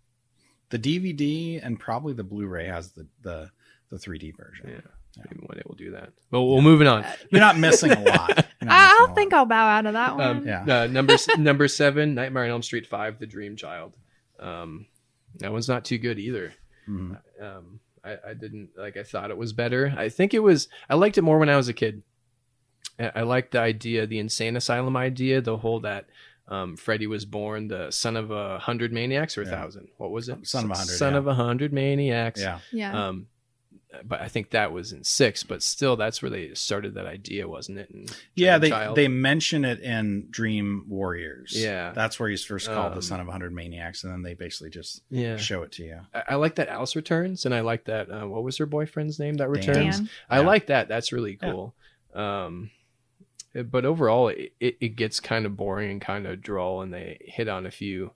The DVD and probably the Blu-ray has the 3D version. Yeah. Maybe one day we'll do that. But we'll moving on. You're not missing a lot. I think I'll bow out of that one. Yeah. Number 7, Nightmare on Elm Street 5, The Dream Child. That one's not too good either. I didn't I thought it was better. I liked it more when I was a kid. I liked the idea, the insane asylum idea, the whole that Freddy was born the son of 100 maniacs or 1,000. What was it? Son of 100. Son of 100 maniacs. Yeah. Yeah. But I think that was in 6, but still that's where they started that idea, wasn't it? They mention it in Dream Warriors. Yeah. That's where he's first called the son of 100 maniacs, and then they basically just show it to you. I like that Alice returns, and I like that what was her boyfriend's name that returns? Dan. I like that. That's really cool. But overall it gets kind of boring and kind of dull, and they hit on a few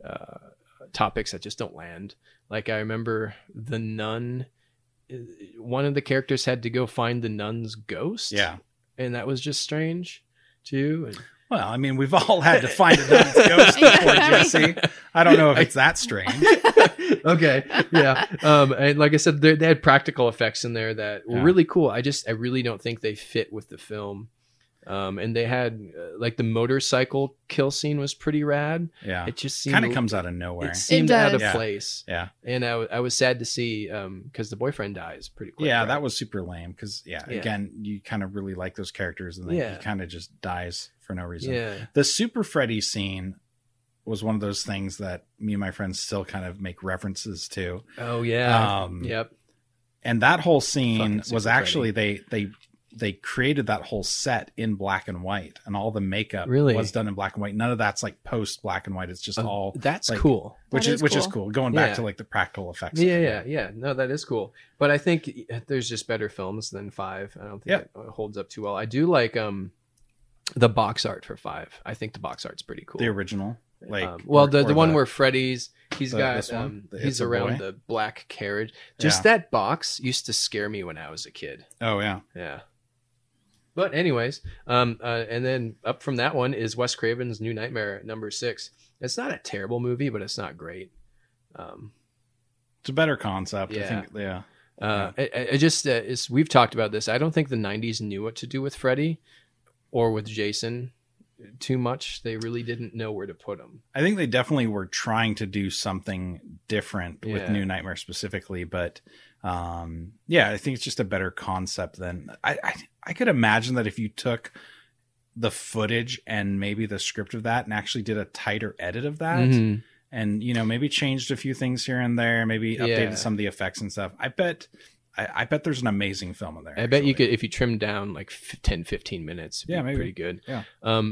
topics that just don't land. Like I remember the nun, one of the characters had to go find the nun's ghost. Yeah. And that was just strange too. And well, I mean, we've all had to find a nun's ghost before, Jesse. I don't know if it's that strange. Okay. Yeah. And like I said, they had practical effects in there that were really cool. I really don't think they fit with the film. And they had like the motorcycle kill scene was pretty rad. Yeah. It just seemed kind of comes out of nowhere. It seemed out of Yeah. place. Yeah. And I was sad to see because the boyfriend dies pretty quick. Yeah, right? that was super lame because, again, you kind of really like those characters, and then he kind of just dies for no reason. Yeah. The Super Freddy scene was one of those things that me and my friends still kind of make references to. Oh, yeah. Yep. And that whole scene Fucking was Super actually, they created that whole set in black and white, and all the makeup Really? was done in black and white. None of that's like post black and white. It's just all That's like, cool. which That is is cool. Going back to like the practical effects. Yeah. No, that is cool. But I think there's just better films than 5. I don't think it holds up too well. I do like the box art for 5. I think the box art's pretty cool. The original, like the one where Freddy's he's this one? The he's It's a around Boy? the black carriage. Just that box used to scare me when I was a kid. Oh yeah. Yeah. But anyways, and then up from that one is Wes Craven's New Nightmare number 6. It's not a terrible movie, but it's not great. It's a better concept. Yeah. I think. Yeah. I just we've talked about this. I don't think the 90s knew what to do with Freddy or with Jason too much. They really didn't know where to put them. I think they definitely were trying to do something different with Yeah. New Nightmare specifically, but I think it's just a better concept than I could imagine that if you took the footage and maybe the script of that and actually did a tighter edit of that Mhm. and, maybe changed a few things here and there, maybe updated Yeah. some of the effects and stuff. I bet there's an amazing film in there. I bet you actually. could, if you trim down like 10, 15 minutes, it'd be maybe. pretty good. Yeah.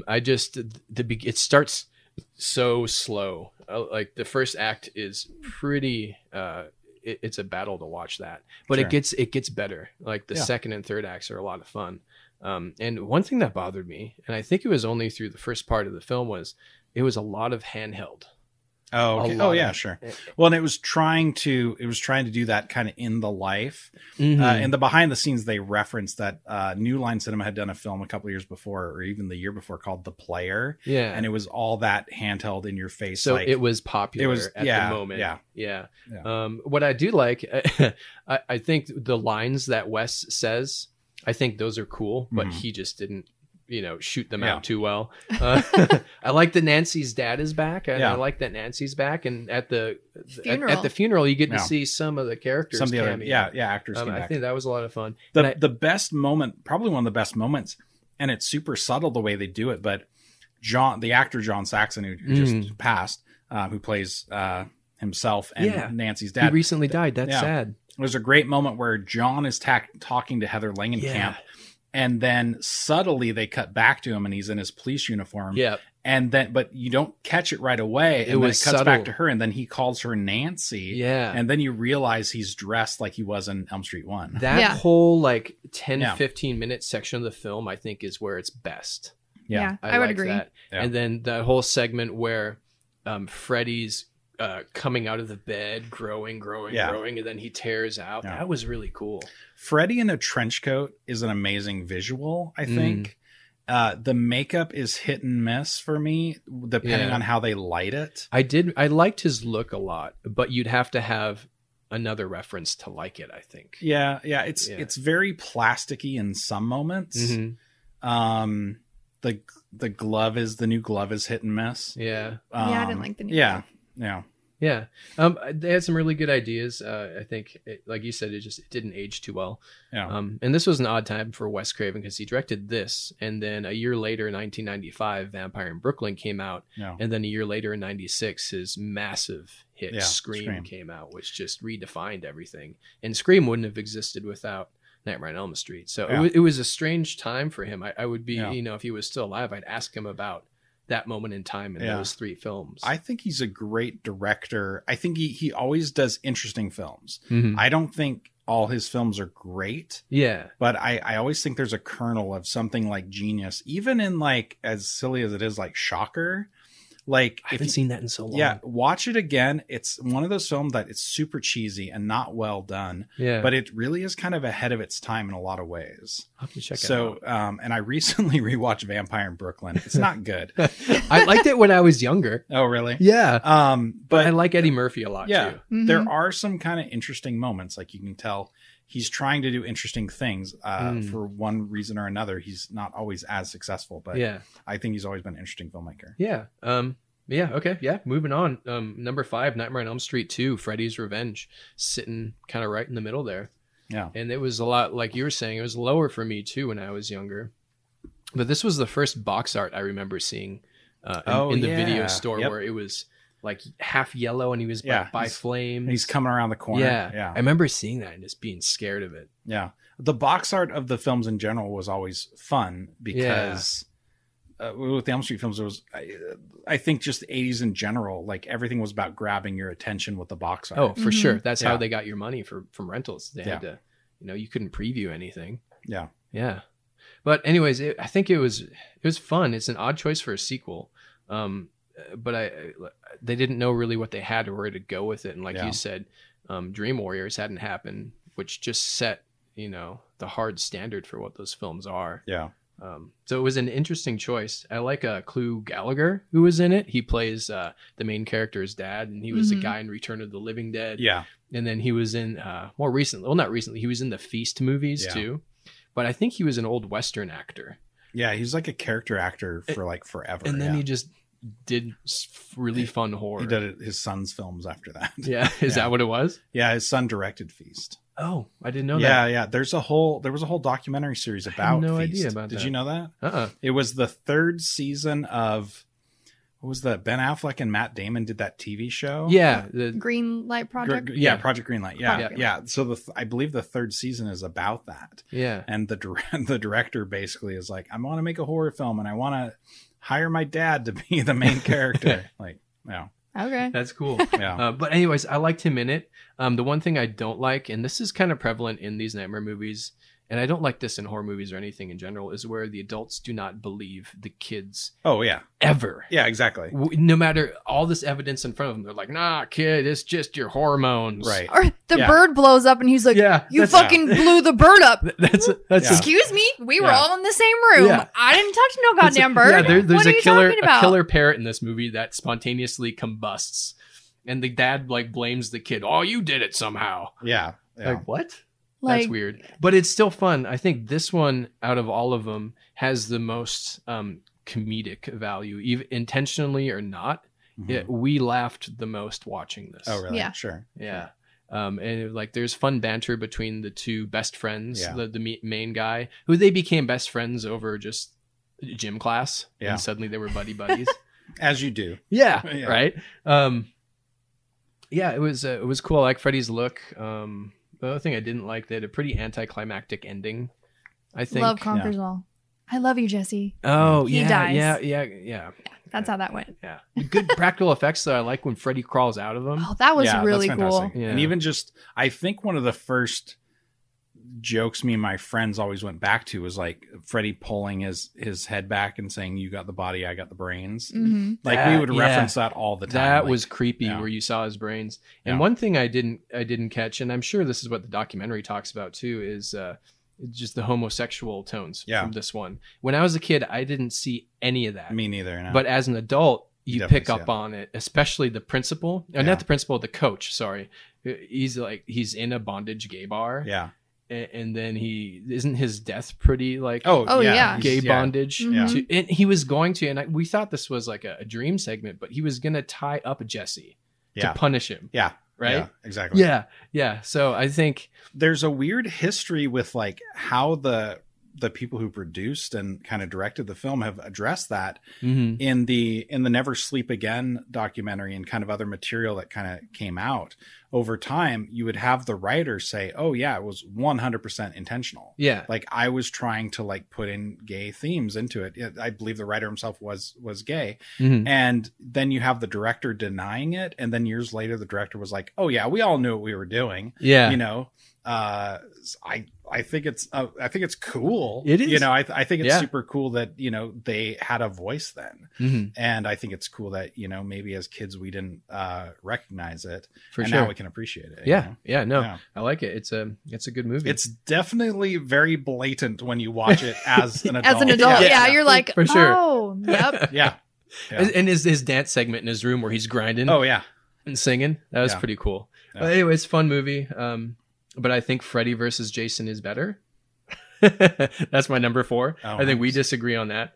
It starts so slow. Like the first act is pretty, it's a battle to watch that, but Sure. it gets better. Like the second and third acts are a lot of fun. And one thing that bothered me, and I think it was only through the first part of the film, was it was a lot of handheld. Oh, okay. a lot Oh, yeah, of- sure. Well, and it was trying to do that kind of in the life. Mhm. In the behind the scenes, they referenced that New Line Cinema had done a film a couple years before, or even the year before, called The Player. Yeah. And it was all that handheld in your face. So like, it was popular it was- at yeah, the moment. yeah. Yeah. What I do like, I think the lines that Wes says, I think those are cool, but he just didn't, shoot them Yeah. out too well. I like that Nancy's dad is back, and Yeah. I like that Nancy's back. And at the Funeral. at the funeral, you get to Yeah. see some of the characters. some of the other, cameo. actors came I back. think that was a lot of fun. And The best moment, probably one of the best moments, and it's super subtle the way they do it, but the actor John Saxon, who just passed, who plays himself and Nancy's he dad, recently died. That's Yeah. sad. there's a great moment where John is talking to Heather Langenkamp, Yeah. and then subtly they cut back to him, and he's in his police uniform. Yeah. And then, but you don't catch it right away. And then was it cuts subtle. back to her, and then he calls her Nancy. Yeah. And then you realize he's dressed like he was in Elm Street 1. That Yeah. whole like 10, Yeah. 15 minute section of the film, I think, is where it's best. Yeah, I would like agree. that. Yeah. And then that whole segment where Freddy's coming out of the bed, growing, Yeah. and then he tears out. Yeah. That was really cool. Freddy in a trench coat is an amazing visual, I think. The makeup is hit and miss for me, depending Yeah. on how they light it. I liked his look a lot, but you'd have to have another reference to like it, I think. Yeah, it's very plasticky in some moments. Mhm. The glove is the new glove is hit and miss. Yeah. I didn't like the new Yeah, glove. yeah. Yeah. They had some really good ideas. I think, like you said, it didn't age too well. Yeah. And this was an odd time for Wes Craven because he directed this. And then a year later, in 1995, Vampire in Brooklyn came out. Yeah. And then a year later, in 96, his massive hit Yeah, Scream came out, which just redefined everything. And Scream wouldn't have existed without Nightmare on Elm Street. So Yeah. it was a strange time for him. I would be, Yeah. if he was still alive, I'd ask him about that moment in time in Yeah. those three films. I think he's a great director. I think he always does interesting films. Mhm. I don't think all his films are great, Yeah. but I always think there's a kernel of something like genius, even in like as silly as it is, like Shocker. Like I haven't seen that in so long. yeah, watch it again. It's one of those films that it's super cheesy and not well done, Yeah. but it really is kind of ahead of its time in a lot of ways. I'll have to check it So, out. and I recently rewatched Vampire in Brooklyn. It's not good. I liked it when I was younger. Oh, really? Yeah. But I like Eddie Murphy a lot yeah, too. Mhm. there are some kind of interesting moments. Like you can tell he's trying to do interesting things. For one reason or another, he's not always as successful, but Yeah. I think he's always been an interesting filmmaker. Yeah. Yeah. Okay. Yeah. Moving on. Number 5, Nightmare on Elm Street 2, Freddy's Revenge, sitting kind of right in the middle there. Yeah. And it was a lot, like you were saying, it was lower for me too when I was younger. But this was the first box art I remember seeing in the video store Yep. where it was like half yellow and he was Yeah, by he's- flames. He's coming around the corner. Yeah. Yeah. I remember seeing that and just being scared of it. Yeah. The box art of the films in general was always fun because with the Elm Street films, it was, I think just the 80s in general, like everything was about grabbing your attention with the box art. Oh, for Mhm. sure. That's Yeah. how they got your money from rentals. They had to, you couldn't preview anything. Yeah. Yeah. But anyways, I think it was fun. It's an odd choice for a sequel. But they didn't know really what they had or where to go with it. And like Yeah. you said, Dream Warriors hadn't happened, which just set, the hard standard for what those films are. Yeah. So it was an interesting choice. I like Clu Gallagher, who was in it. He plays the main character's dad, and he was the Mhm. guy in Return of the Living Dead. Yeah. And then he was in more recently, well, not recently, he was in the Feast movies Yeah. too. But I think he was an old Western actor. Yeah. He's like a character actor for like forever. And then yeah. he just did really fun horror. He did his son's films after that. Yeah. Is Yeah. that what it was? Yeah. His son directed Feast. Oh, I didn't know Yeah. that. Yeah. There was a whole documentary series about no Feast. idea about Did that. you know that? Uh-uh. It was the third season of, what was that? Ben Affleck and Matt Damon did that TV show. Yeah. The, Green Light Project. Yeah, Yeah. Project Greenlight. Yeah, Project yeah. So I believe the third season is about that, yeah. and the the director basically is like, I want to make a horror film, and I want to hire my dad to be the main character. Like, yeah, Okay. That's cool. yeah, But anyways, I liked him in it. The one thing I don't like, and this is kind of prevalent in these nightmare movies, and I don't like this in horror movies or anything in general, is where the adults do not believe the kids oh yeah, ever. yeah, exactly, No matter all this evidence in front of them, they're like, "Nah, kid, it's just your hormones." right. Or the Yeah. bird blows up and he's like, Yeah. "You that's- fucking blew the bird up." That's Yeah. Excuse me? We were Yeah. all in the same room. Yeah. I didn't touch no goddamn bird. Yeah, there's what are a you killer talking about? parrot in this movie that spontaneously combusts, and the dad like blames the kid. Oh, you did it somehow. Yeah, yeah, Like what? Like, That's weird, but it's still fun. I think this one, out of all of them, has the most comedic value, even intentionally or not. Mhm. We laughed the most watching this. Oh really? Yeah. Sure. Yeah. And like there's fun banter between the two best friends, Yeah. the main guy, who they became best friends over just gym class. Yeah. And suddenly they were buddy buddies. As you do. Yeah. Yeah. Right. Yeah, it was cool. I like Freddy's look. The other thing I didn't like, they had a pretty anticlimactic ending, I think. love conquers all. I love you, Jesse. Oh, He yeah, dies. yeah. That's how that went. Yeah. Good practical effects though. I like when Freddy crawls out of them. Oh, that was Yeah, really that's cool. fantastic. Yeah. And even just, I think one of the first jokes me and my friends always went back to was like Freddy pulling his head back and saying, "You got the body, I got the brains." hmm Like That- we would yeah. reference that all the time. That Like, was creepy yeah. where you saw his brains. And Yeah. one thing I didn't catch, and I'm sure this is what the documentary talks about too, is just the homosexual tones Yeah. from this one. When I was a kid, I didn't see any of that. me neither. No. But as an adult, you definitely pick see up it. on it, especially the principal, or Yeah. not the principal, the coach, sorry. he's in a bondage gay bar. Yeah. And then isn't his death pretty like Oh, yeah. gay He's- bondage? Yeah. And he was going to, and we thought this was like a dream segment, but he was going to tie up Jesse Yeah. to punish him. Yeah. Right? Yeah, exactly. Yeah. So I think There's a weird history with like how the people who produced and kind of directed the film have addressed that in the Never Sleep Again documentary and kind of other material that kind of came out over time. You would have the writer say, oh yeah, it was 100% intentional. yeah. Like I was trying to like put in gay themes into it. I believe the writer himself was gay. Mhm. And then you have the director denying it. And then years later, the director was like, oh yeah, we all knew what we were doing. Yeah. You know, I think it's cool. It is. You know, I think it's Yeah. super cool that, you know, they had a voice then. Mhm. And I think it's cool that, you know, maybe as kids we didn't recognize it. For and sure. now we can appreciate it. you Yeah. know? Yeah. No, Yeah. I like it. It's a good movie. It's definitely very blatant when you watch it as an adult. As an adult, Yeah. yeah, you're like, For sure. oh, yep. Yeah. Yeah. And his dance segment in his room where he's grinding Oh yeah. and singing. That was Yeah. pretty cool. Yeah. But anyway, it's a fun movie. But I think Freddy versus Jason is better. That's my number 4. Oh, I think we nice. disagree on that.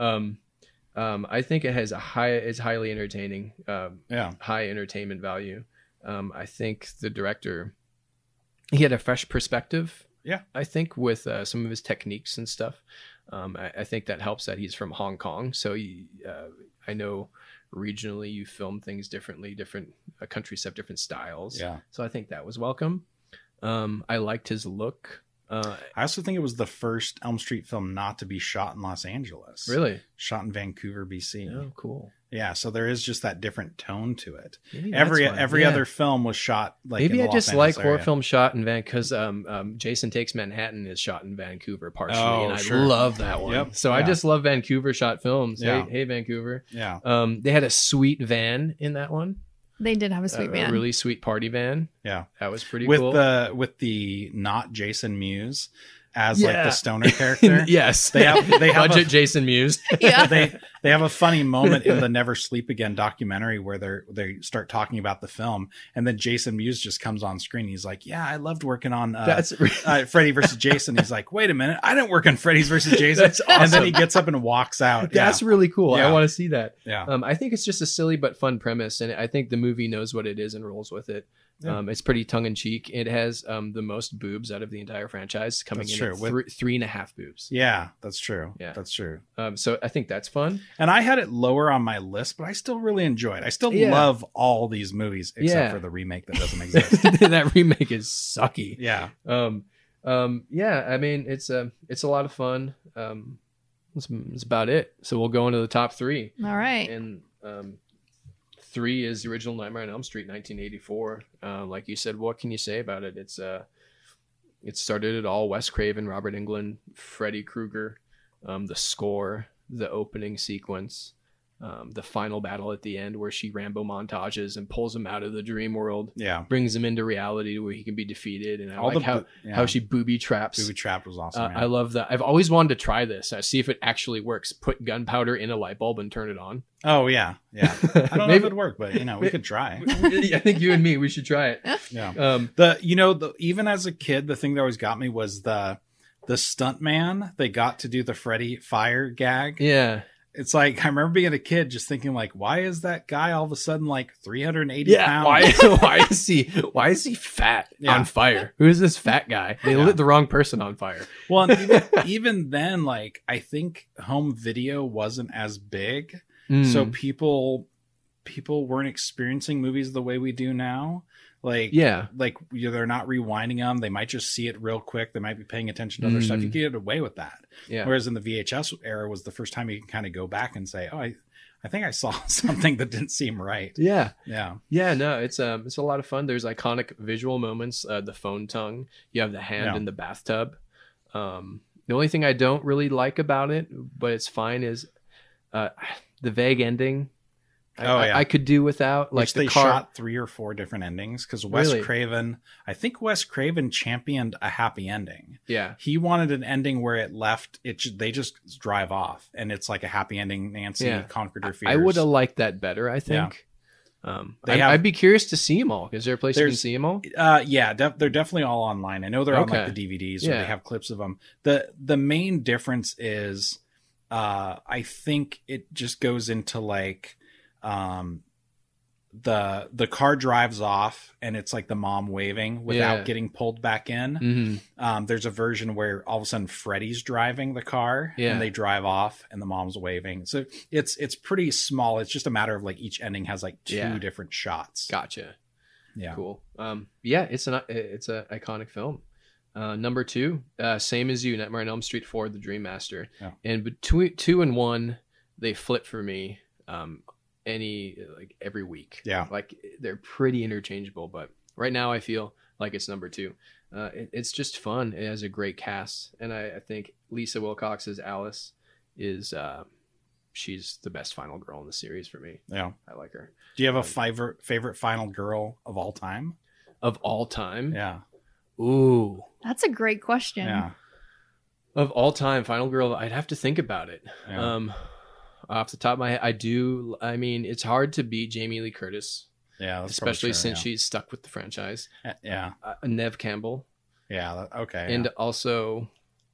I think it has it's highly entertaining, Yeah. high entertainment value. I think the director, he had a fresh perspective. Yeah. I think with some of his techniques and stuff. I think that helps that he's from Hong Kong. So I know regionally you film things differently. Different countries have different styles. Yeah. So I think that was welcome. I liked his look. I also think it was the first Elm Street film not to be shot in Los Angeles. Really? Shot in Vancouver, BC. Oh, cool. Yeah, so there is just that different tone to it. Maybe that's why. Every Yeah. other film was shot like Maybe in the I Los just Angeles like horror area. film shot in because Jason Takes Manhattan is shot in Vancouver partially, Oh, and I sure. love that one. Yep. So I Yeah. just love Vancouver shot films. Yeah. Hey, Vancouver. Yeah. They had a sweet van in that one. They did have a sweet A man. really sweet party van. Yeah. That was pretty With cool. the not Jason Mewes as like Yeah. the stoner character. Yes. They have Budget a, Jason Mewes. yeah. they have a funny moment in the Never Sleep Again documentary where they start talking about the film, and then Jason Mewes just comes on screen. He's like, "Yeah, I loved working on That's Freddy versus Jason." He's like, "Wait a minute, I didn't work on Freddy's versus Jason." That's And then awesome. he gets up and walks out. That's really cool. Yeah. I want to see that. Yeah. I think it's just a silly but fun premise, and I think the movie knows what it is and rolls with it. Yeah. It's pretty tongue in cheek. It has the most boobs out of the entire franchise, coming That's in true. at 3.5 boobs. Yeah, that's true. Yeah. That's true. So I think that's fun. And I had it lower on my list, but I still really enjoy it. I still Yeah. love all these movies except Yeah. for the remake that doesn't exist. That remake is sucky. Yeah. Yeah. I mean, it's a lot of fun. That's about it. So we'll go into the top 3. All right. And 3 is the original Nightmare on Elm Street, 1984. Like you said, what can you say about it? It started it all. Wes Craven, Robert Englund, Freddy Krueger, the score, the opening sequence, the final battle at the end where she Rambo montages and pulls him out of the dream world, Yeah. brings him into reality where he can be defeated. And I All like the how, how she booby traps. Booby Trapped was awesome. I love that. I've always wanted to try this. See if it actually works. Put gunpowder in a light bulb and turn it on. Oh yeah. Yeah. I don't know if Maybe- it'd work, but we could try. I think you and me, we should try it. Yeah. Even as a kid, the thing that always got me was the stunt man. They got to do the Freddy fire gag. Yeah. It's like I remember being a kid just thinking like, why is that guy all of a sudden like 380 Yeah. pounds? Why is he fat Yeah. on fire? Who is this fat guy? They lit the wrong person on fire. Well, and even then, like I think home video wasn't as big, so people weren't experiencing movies the way we do now. Like Yeah. like they're not rewinding them. They might just see it real quick. They might be paying attention to other stuff. You could get away with that. Yeah. Whereas in the VHS era was the first time you can kind of go back and say, oh, I think I saw something that didn't seem right. Yeah. Yeah. Yeah, no, it's a lot of fun. There's iconic visual moments. The phone tongue. You have the hand Yeah. in the bathtub. The only thing I don't really like about it, but it's fine, is the vague ending. I could do without, like Which the they car. shot 3 or 4 different endings because Wes Really? Craven, I think Wes Craven championed a happy ending. Yeah. He wanted an ending where it left they just drive off and it's like a happy ending. Nancy Yeah. conquered her fears. I would have liked that better, I think. They have- I'd be curious to see them all. Is there a place you can There's- see them all? Yeah, they're definitely all online. I know they're on like Okay. the DVDs, or Yeah. they have clips of them. The main difference is, I think it just goes into like, the car drives off and it's like the mom waving without Yeah. getting pulled back in. Mm-hmm. There's a version where all of a sudden Freddy's driving the car Yeah. and they drive off and the mom's waving. So it's pretty small. It's just a matter of like each ending has like two Yeah. different shots. Gotcha. Yeah. Cool. Yeah, it's an iconic film. Number 2, same as you, Nightmare on Elm Street 4, The Dream Master. Yeah. And between 2 and 1, they flip for me. Every week. Yeah. Like they're pretty interchangeable, but right now I feel like it's number 2. It's just fun. It has a great cast, and I think Lisa Wilcox as Alice is she's the best final girl in the series for me. Yeah. I like her. Do you have a favorite final girl of all time? Of all time? Yeah. Ooh. That's a great question. Yeah. Of all time, final girl, I'd have to think about it. Yeah. Off the top of my head, I mean, it's hard to beat Jamie Lee Curtis, Yeah. That's especially probably true, since she's stuck with the franchise. Yeah. Nev Campbell, Yeah. Okay. and yeah. also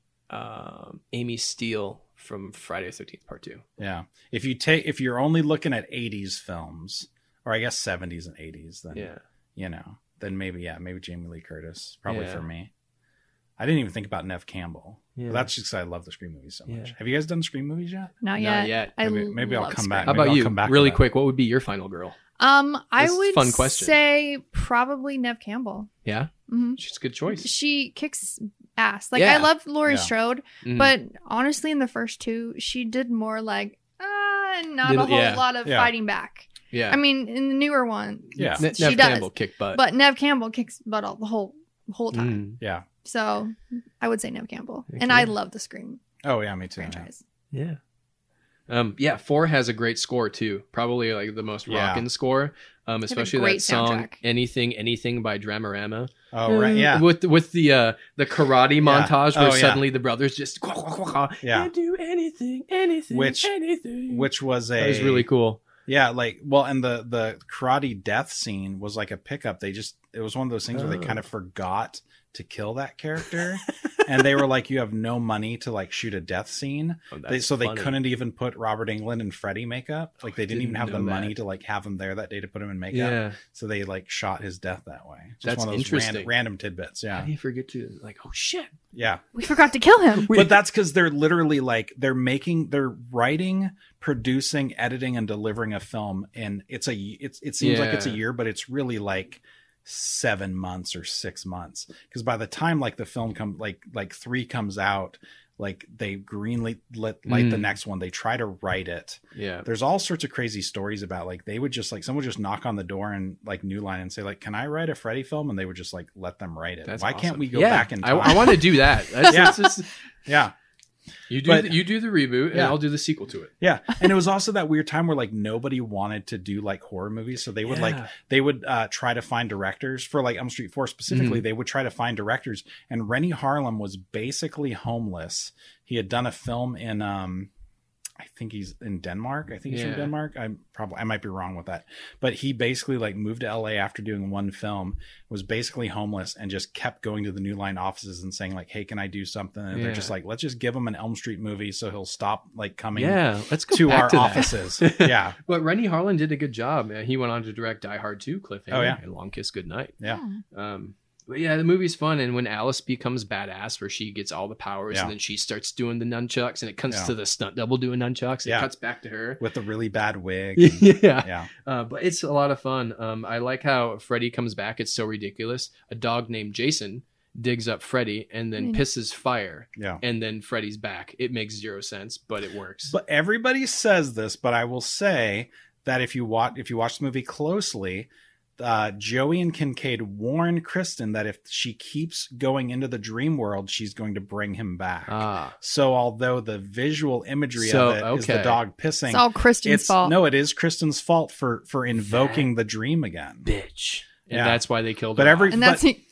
Amy Steele from Friday the 13th Part 2. Yeah. If you're only looking at 80s films, or I guess 70s and 80s, then Yeah. then maybe Jamie Lee Curtis probably Yeah. for me. I didn't even think about Nev Campbell. Yeah. But that's just because I love the Scream movies so much. Yeah. Have you guys done Scream movies yet? Not Not yet. yet. Maybe I'll love come Scream. back. How Maybe about I'll you? come back to Really that. quick, what would be your final girl? I This is a would fun question. say probably Nev Campbell. Yeah, hmm she's a good choice. She kicks ass. Like Yeah. I love Laurie Yeah. Strode, Mhm. but honestly, in the first 2, she did more like not Little- a whole yeah. lot of Yeah. fighting back. Yeah, I mean, in the newer one, Yeah. Nev she does. Campbell kicked butt. But Nev Campbell kicks butt all the whole time. Mm. Yeah. So I would say Nev Campbell, Okay. and I love the Scream Oh yeah, me too. yeah. franchise. Yeah. 4 has a great score too. Probably like the most Yeah. rockin' score. Especially great that song soundtrack. Anything by Dramarama. Oh right, yeah. With the karate montage where Oh, yeah. suddenly the brothers just Yeah. do anything, Which- anything. Which was that was really cool. Yeah, like and the karate death scene was like a pickup. It was one of those things where they Oh. kind of forgot to kill that character, and they were like, "You have no money to like shoot a death scene," Oh, they that's they funny. couldn't even put Robert Englund in Freddy makeup. Like they didn't even have the know money that. to like have him there that day to put him in makeup. Yeah. So they like shot his death that way. Just That's one of those interesting. random tidbits. How Yeah, do you forget to oh shit? yeah. We forgot to kill him. But that's because they're literally like they're writing, producing, editing, and delivering a film, and it seems like it's a Yeah. year, but it's really like 7 months or 6 months. Because by the time like the film like 3 comes out, like they greenlight the next one. They try to write it. Yeah. There's all sorts of crazy stories about like they would just like someone would just knock on the door and like New Line and say like, "Can I write a Freddy film?" And they would just like let them write it. That's Why awesome. can't we go Yeah, back in time? I want to do that. That's, Yeah. that's just, yeah. you But- do the reboot, and Yeah. I'll do the sequel to it. Yeah, and it was also that weird time where like nobody wanted to do like horror movies, so they would try to find directors for like Elm Street 4 specifically. Mm-hmm. They would try to find directors, and Rennie Harlem was basically homeless. He had done a film in I think he's in Denmark. I think he's from Yeah. Denmark. I might be wrong with that, but he basically like moved to LA after doing one film, was basically homeless, and just kept going to the New Line offices and saying like, "Hey, can I do something?" And they're Yeah. just like, "Let's just give him an Elm Street movie so he'll stop like coming." Yeah, let's go to back our to that. offices. Yeah. But Rennie Harlan did a good job. He went on to direct Die Hard 2, Cliffhanger, Oh, yeah. and Long Kiss Goodnight. Yeah. But yeah, the movie's fun, and when Alice becomes badass, where she gets all the powers, Yeah. and then she starts doing the nunchucks, and it comes Yeah. to the stunt double doing nunchucks, Yeah. it cuts back to her. With the really bad wig. Yeah. Yeah. But it's a lot of fun. I like how Freddy comes back. It's so ridiculous. A dog named Jason digs up Freddy and then pisses fire, Yeah. and then Freddy's back. It makes zero sense, but it works. But everybody says this, but I will say that if you watch the movie closely, Joey and Kincaid warn Kristen that if she keeps going into the dream world, she's going to bring him back. So although the visual imagery of it is the okay. dog pissing, It's all Kristen's fault. No, it is Kristen's fault for invoking the dream again. Bitch. And Yeah. that's why they killed But her every- off. And that's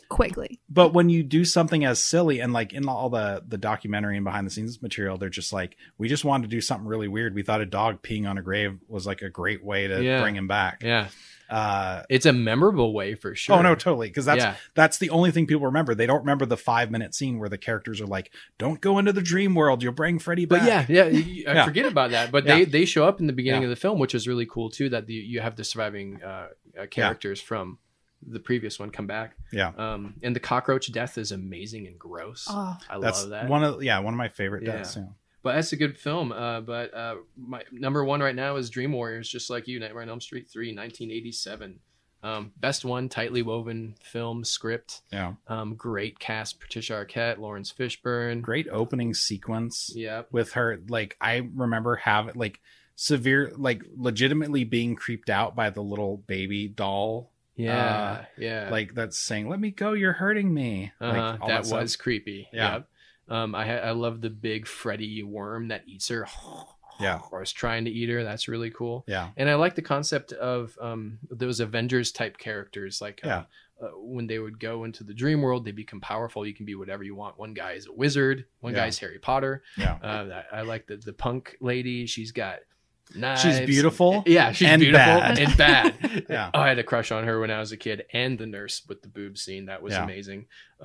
quickly. But when you do something as silly and like in all the documentary and behind the scenes material, they're just like, we just wanted to do something really weird. We thought a dog peeing on a grave was like a great way to bring him back. Yeah. It's a memorable way for sure. Oh no, totally. Because that's the only thing people remember. They don't remember the 5-minute scene where the characters are like, "Don't go into the dream world. You'll bring Freddy back." But I forget about that. But they show up in the beginning of the film, which is really cool too. That you have the surviving characters from the previous one come back. Yeah. And the cockroach death is amazing and gross. Oh, I love that. One of my favorite deaths. Yeah. But that's a good film. But my number one right now is Dream Warriors, just like you, Nightmare on Elm Street 3, 1987. Best one, tightly woven film script. Yeah. Great cast: Patricia Arquette, Lawrence Fishburne. Great opening sequence. Yeah. With her, like I remember having like severe, like legitimately being creeped out by the little baby doll. Yeah. Like that's saying, "Let me go, you're hurting me." Like, that was creepy. Yeah. Yep. I love the big Freddy worm that eats her. Yeah. Or is trying to eat her. That's really cool. Yeah. And I like the concept of those Avengers type characters. Like when they would go into the dream world, they become powerful. You can be whatever you want. One guy is a wizard. One guy's Harry Potter. Yeah. I like the punk lady. She's got knives. She's beautiful. Yeah, she's and beautiful bad. and bad. Yeah. Oh, I had a crush on her when I was a kid, and the nurse with the boob scene. That was amazing.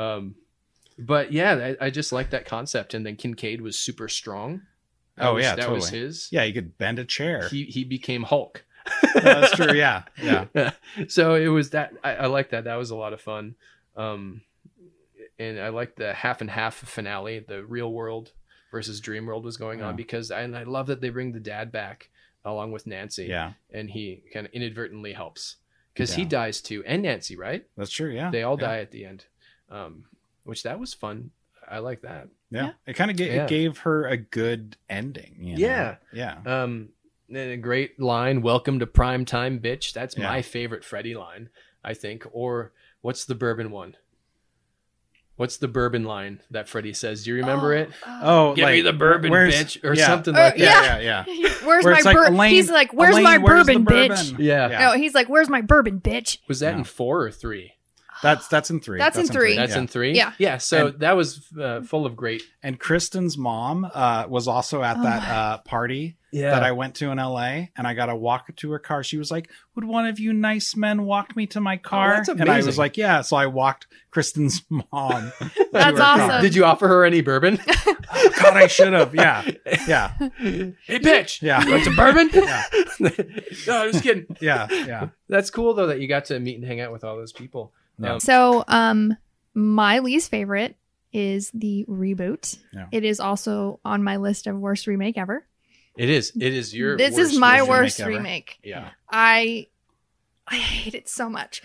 But yeah, I just like that concept. And then Kincaid was super strong. That was his. Yeah, he could bend a chair. He became Hulk. That's true. Yeah. So it was that. I like that. That was a lot of fun. And I like the half and half finale. The real world versus dream world was going on because I love that they bring the dad back along with Nancy. Yeah. And he kind of inadvertently helps because he dies too, and Nancy, right? That's true. Yeah. They all die at the end. Which that was fun. I like that. Yeah. It kind of it gave her a good ending. You know? Yeah. Yeah. And a great line, "Welcome to prime time, bitch." That's my favorite Freddy line, I think. Or what's the bourbon one? What's the bourbon line that Freddy says? Do you remember it? Give me the bourbon, bitch, or something like that. Yeah. Where's my bourbon? He's like, "Where's my bourbon, bitch?" Yeah. No, he's like, "Where's my bourbon, bitch?" Was that in 4 or 3? That's in 3. That's in 3. That's in 3? Yeah. Yeah, so that was full of great... And Kristen's mom was also at that party that I went to in LA, and I got to walk to her car. She was like, "Would one of you nice men walk me to my car?" That's amazing. And I was like, "Yeah." So I walked Kristen's mom. That's awesome. Car. Did you offer her any bourbon? God, I should have. Yeah. Hey, bitch. Yeah. Want some bourbon? Yeah. No, I'm just kidding. Yeah. That's cool, though, that you got to meet and hang out with all those people. Yeah. So, my least favorite is the reboot. Yeah. It is also on my list of worst remake ever. It is your This worst is my remake worst ever. remake. Yeah. I hate it so much.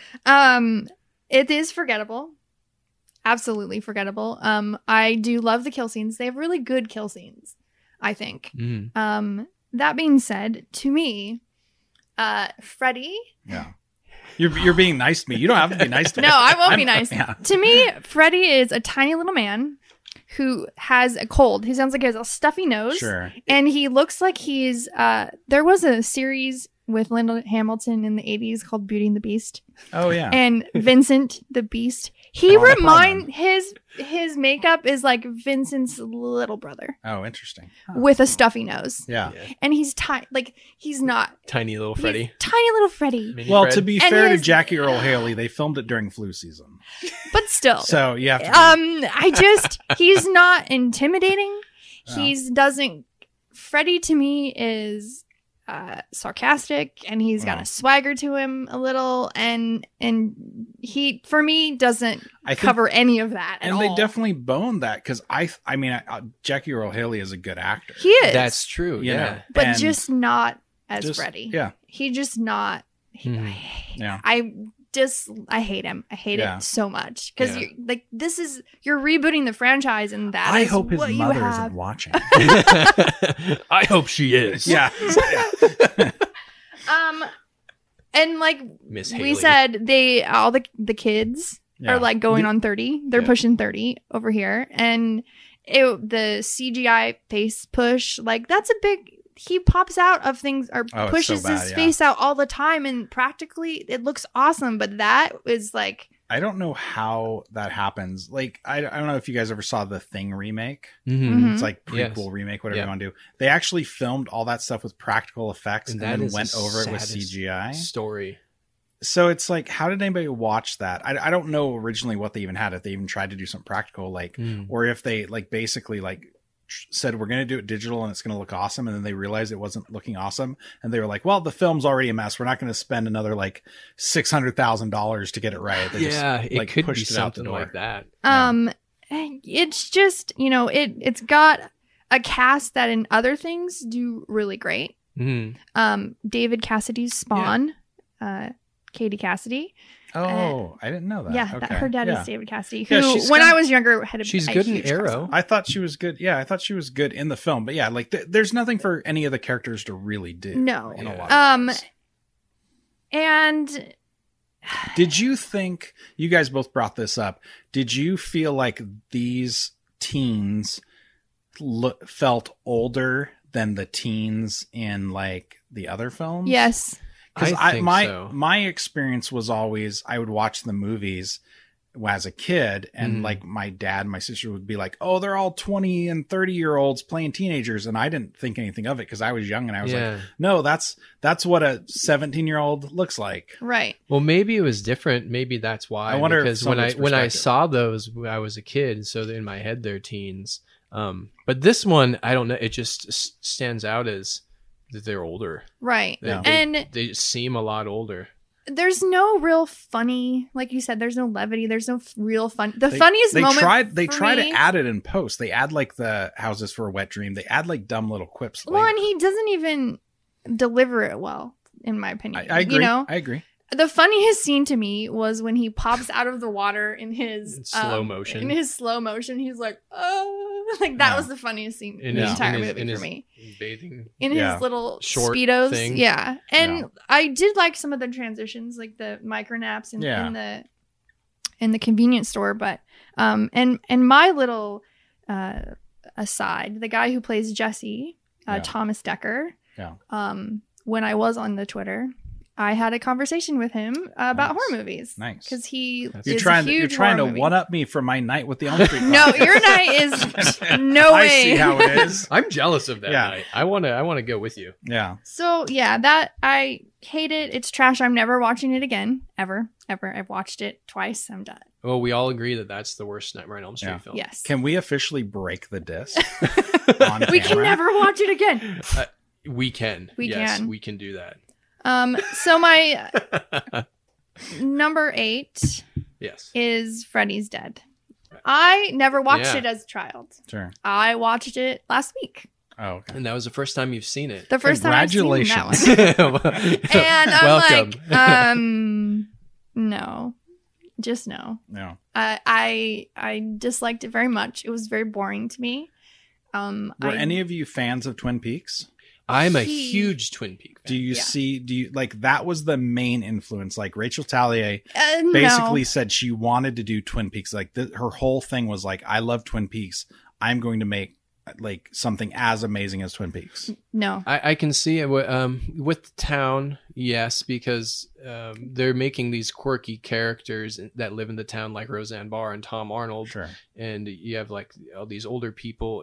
It is forgettable. Absolutely forgettable. I do love the kill scenes. They have really good kill scenes, I think. Mm. That being said, to me, Freddy. Yeah. You're being nice to me. You don't have to be nice to me. No, I won't be nice. Yeah. To me, Freddy is a tiny little man who has a cold. He sounds like he has a stuffy nose. Sure. And he looks like he's there was a series with Linda Hamilton in the 80s called Beauty and the Beast. Oh yeah. And Vincent the Beast. He his makeup is like Vincent's little brother. Oh, interesting. With a stuffy nose. Yeah. And he's he's not tiny little Freddy. Tiny little Freddy. Mini Well, Fred. to be fair to Jackie Earle Haley, they filmed it during flu season. But still. So you have to he's not intimidating. Freddy to me is sarcastic, and he's got a swagger to him a little, and he for me doesn't cover any of that at all. And they definitely boned that because I mean Jackie Earle Haley is a good actor. He is. That's true. You know, but and just not as Freddy. Yeah. He just not. I hate him. I hate it so much because you're rebooting the franchise, and that I is hope his what mother you have. isn't watching. I hope she is. Yeah. And like Miss we Haley. said, all the kids are like going on 30. They're pushing 30 over here, and the CGI face push, like that's a big. He pops out of things or pushes his face out all the time, and practically it looks awesome. But that is like I don't know how that happens. Like, I don't know if you guys ever saw the Thing remake. Mhm. It's like prequel remake, whatever you want to do. They actually filmed all that stuff with practical effects and then went over it with CGI. Story. So it's like, how did anybody watch that? I don't know originally what they even had, if they even tried to do something practical, like, or if they like basically like said, we're going to do it digital and it's going to look awesome. And then they realized it wasn't looking awesome. And they were like, well, the film's already a mess. We're not going to spend another like $600,000 to get it right. They it could be something like that. It's just, it's got a cast that in other things do really great. David Cassidy's Spawn, Katie Cassidy. Oh, I didn't know that. Yeah, okay. Her dad is David Cassidy, Yeah, who, when I was younger, had she's a good in huge Arrow. I thought she was good. Yeah, I thought she was good in the film. But yeah, like there's nothing for any of the characters to really do. No. In a lot of ways. And did you think, you guys both brought this up, did you feel like these teens felt older than the teens in like the other films? yes. Because so. my experience was always, I would watch the movies as a kid, and like my dad and my sister would be like, oh, they're all 20 and 30-year-olds playing teenagers, and I didn't think anything of it because I was young, and I was like, no, that's what a 17-year-old looks like. Right. Well, maybe it was different. Maybe that's why. I wonder, because when I saw those, I was a kid, so in my head they're teens. But this one, I don't know. It just stands out as that they're older. Right. And they seem a lot older. There's no real funny, like you said, there's no levity. There's no real fun. The funniest moment. They try to add it in post. They add like the houses for a wet dream. They add like dumb little quips. Well, and he doesn't even deliver it well, in my opinion. I agree. I agree. The funniest scene to me was when he pops out of the water in his slow motion. In his slow motion, he's like, oh. Like, that was the funniest scene in the entire movie for me. Bathing. In his little short Speedos. thing. Yeah. And I did like some of the transitions, like the micro naps in the convenience store. But, and my little aside, the guy who plays Jesse, Thomas Dekker, when I was on the Twitter, I had a conversation with him about horror movies. Nice. Because he you're trying to one up me for my night with the Elm Street. No, your night is no way. I see how it is. I'm jealous of that night. I want to go with you. Yeah. So that I hate it. It's trash. I'm never watching it again. Ever. I've watched it twice. I'm done. Well, we all agree that that's the worst Nightmare on Elm Street film. Yes. Can we officially break the disc? We can never watch it again. We can. Yes, we can do that. So my number 8 is Freddy's Dead. I never watched it as a child. Sure. I watched it last week. Oh, okay. And that was the first time you've seen it. The first time I've seen that one. And I'm like, no. Just no. No. I disliked it very much. It was very boring to me. Were any of you fans of Twin Peaks? I'm a huge Twin Peaks fan. Do you like, that was the main influence? Like, Rachel Taglier basically said she wanted to do Twin Peaks. Like, her whole thing was like, I love Twin Peaks. I'm going to make like something as amazing as Twin Peaks. No. I can see it with the town, yes, because they're making these quirky characters that live in the town, like Roseanne Barr and Tom Arnold. Sure. And you have like all these older people.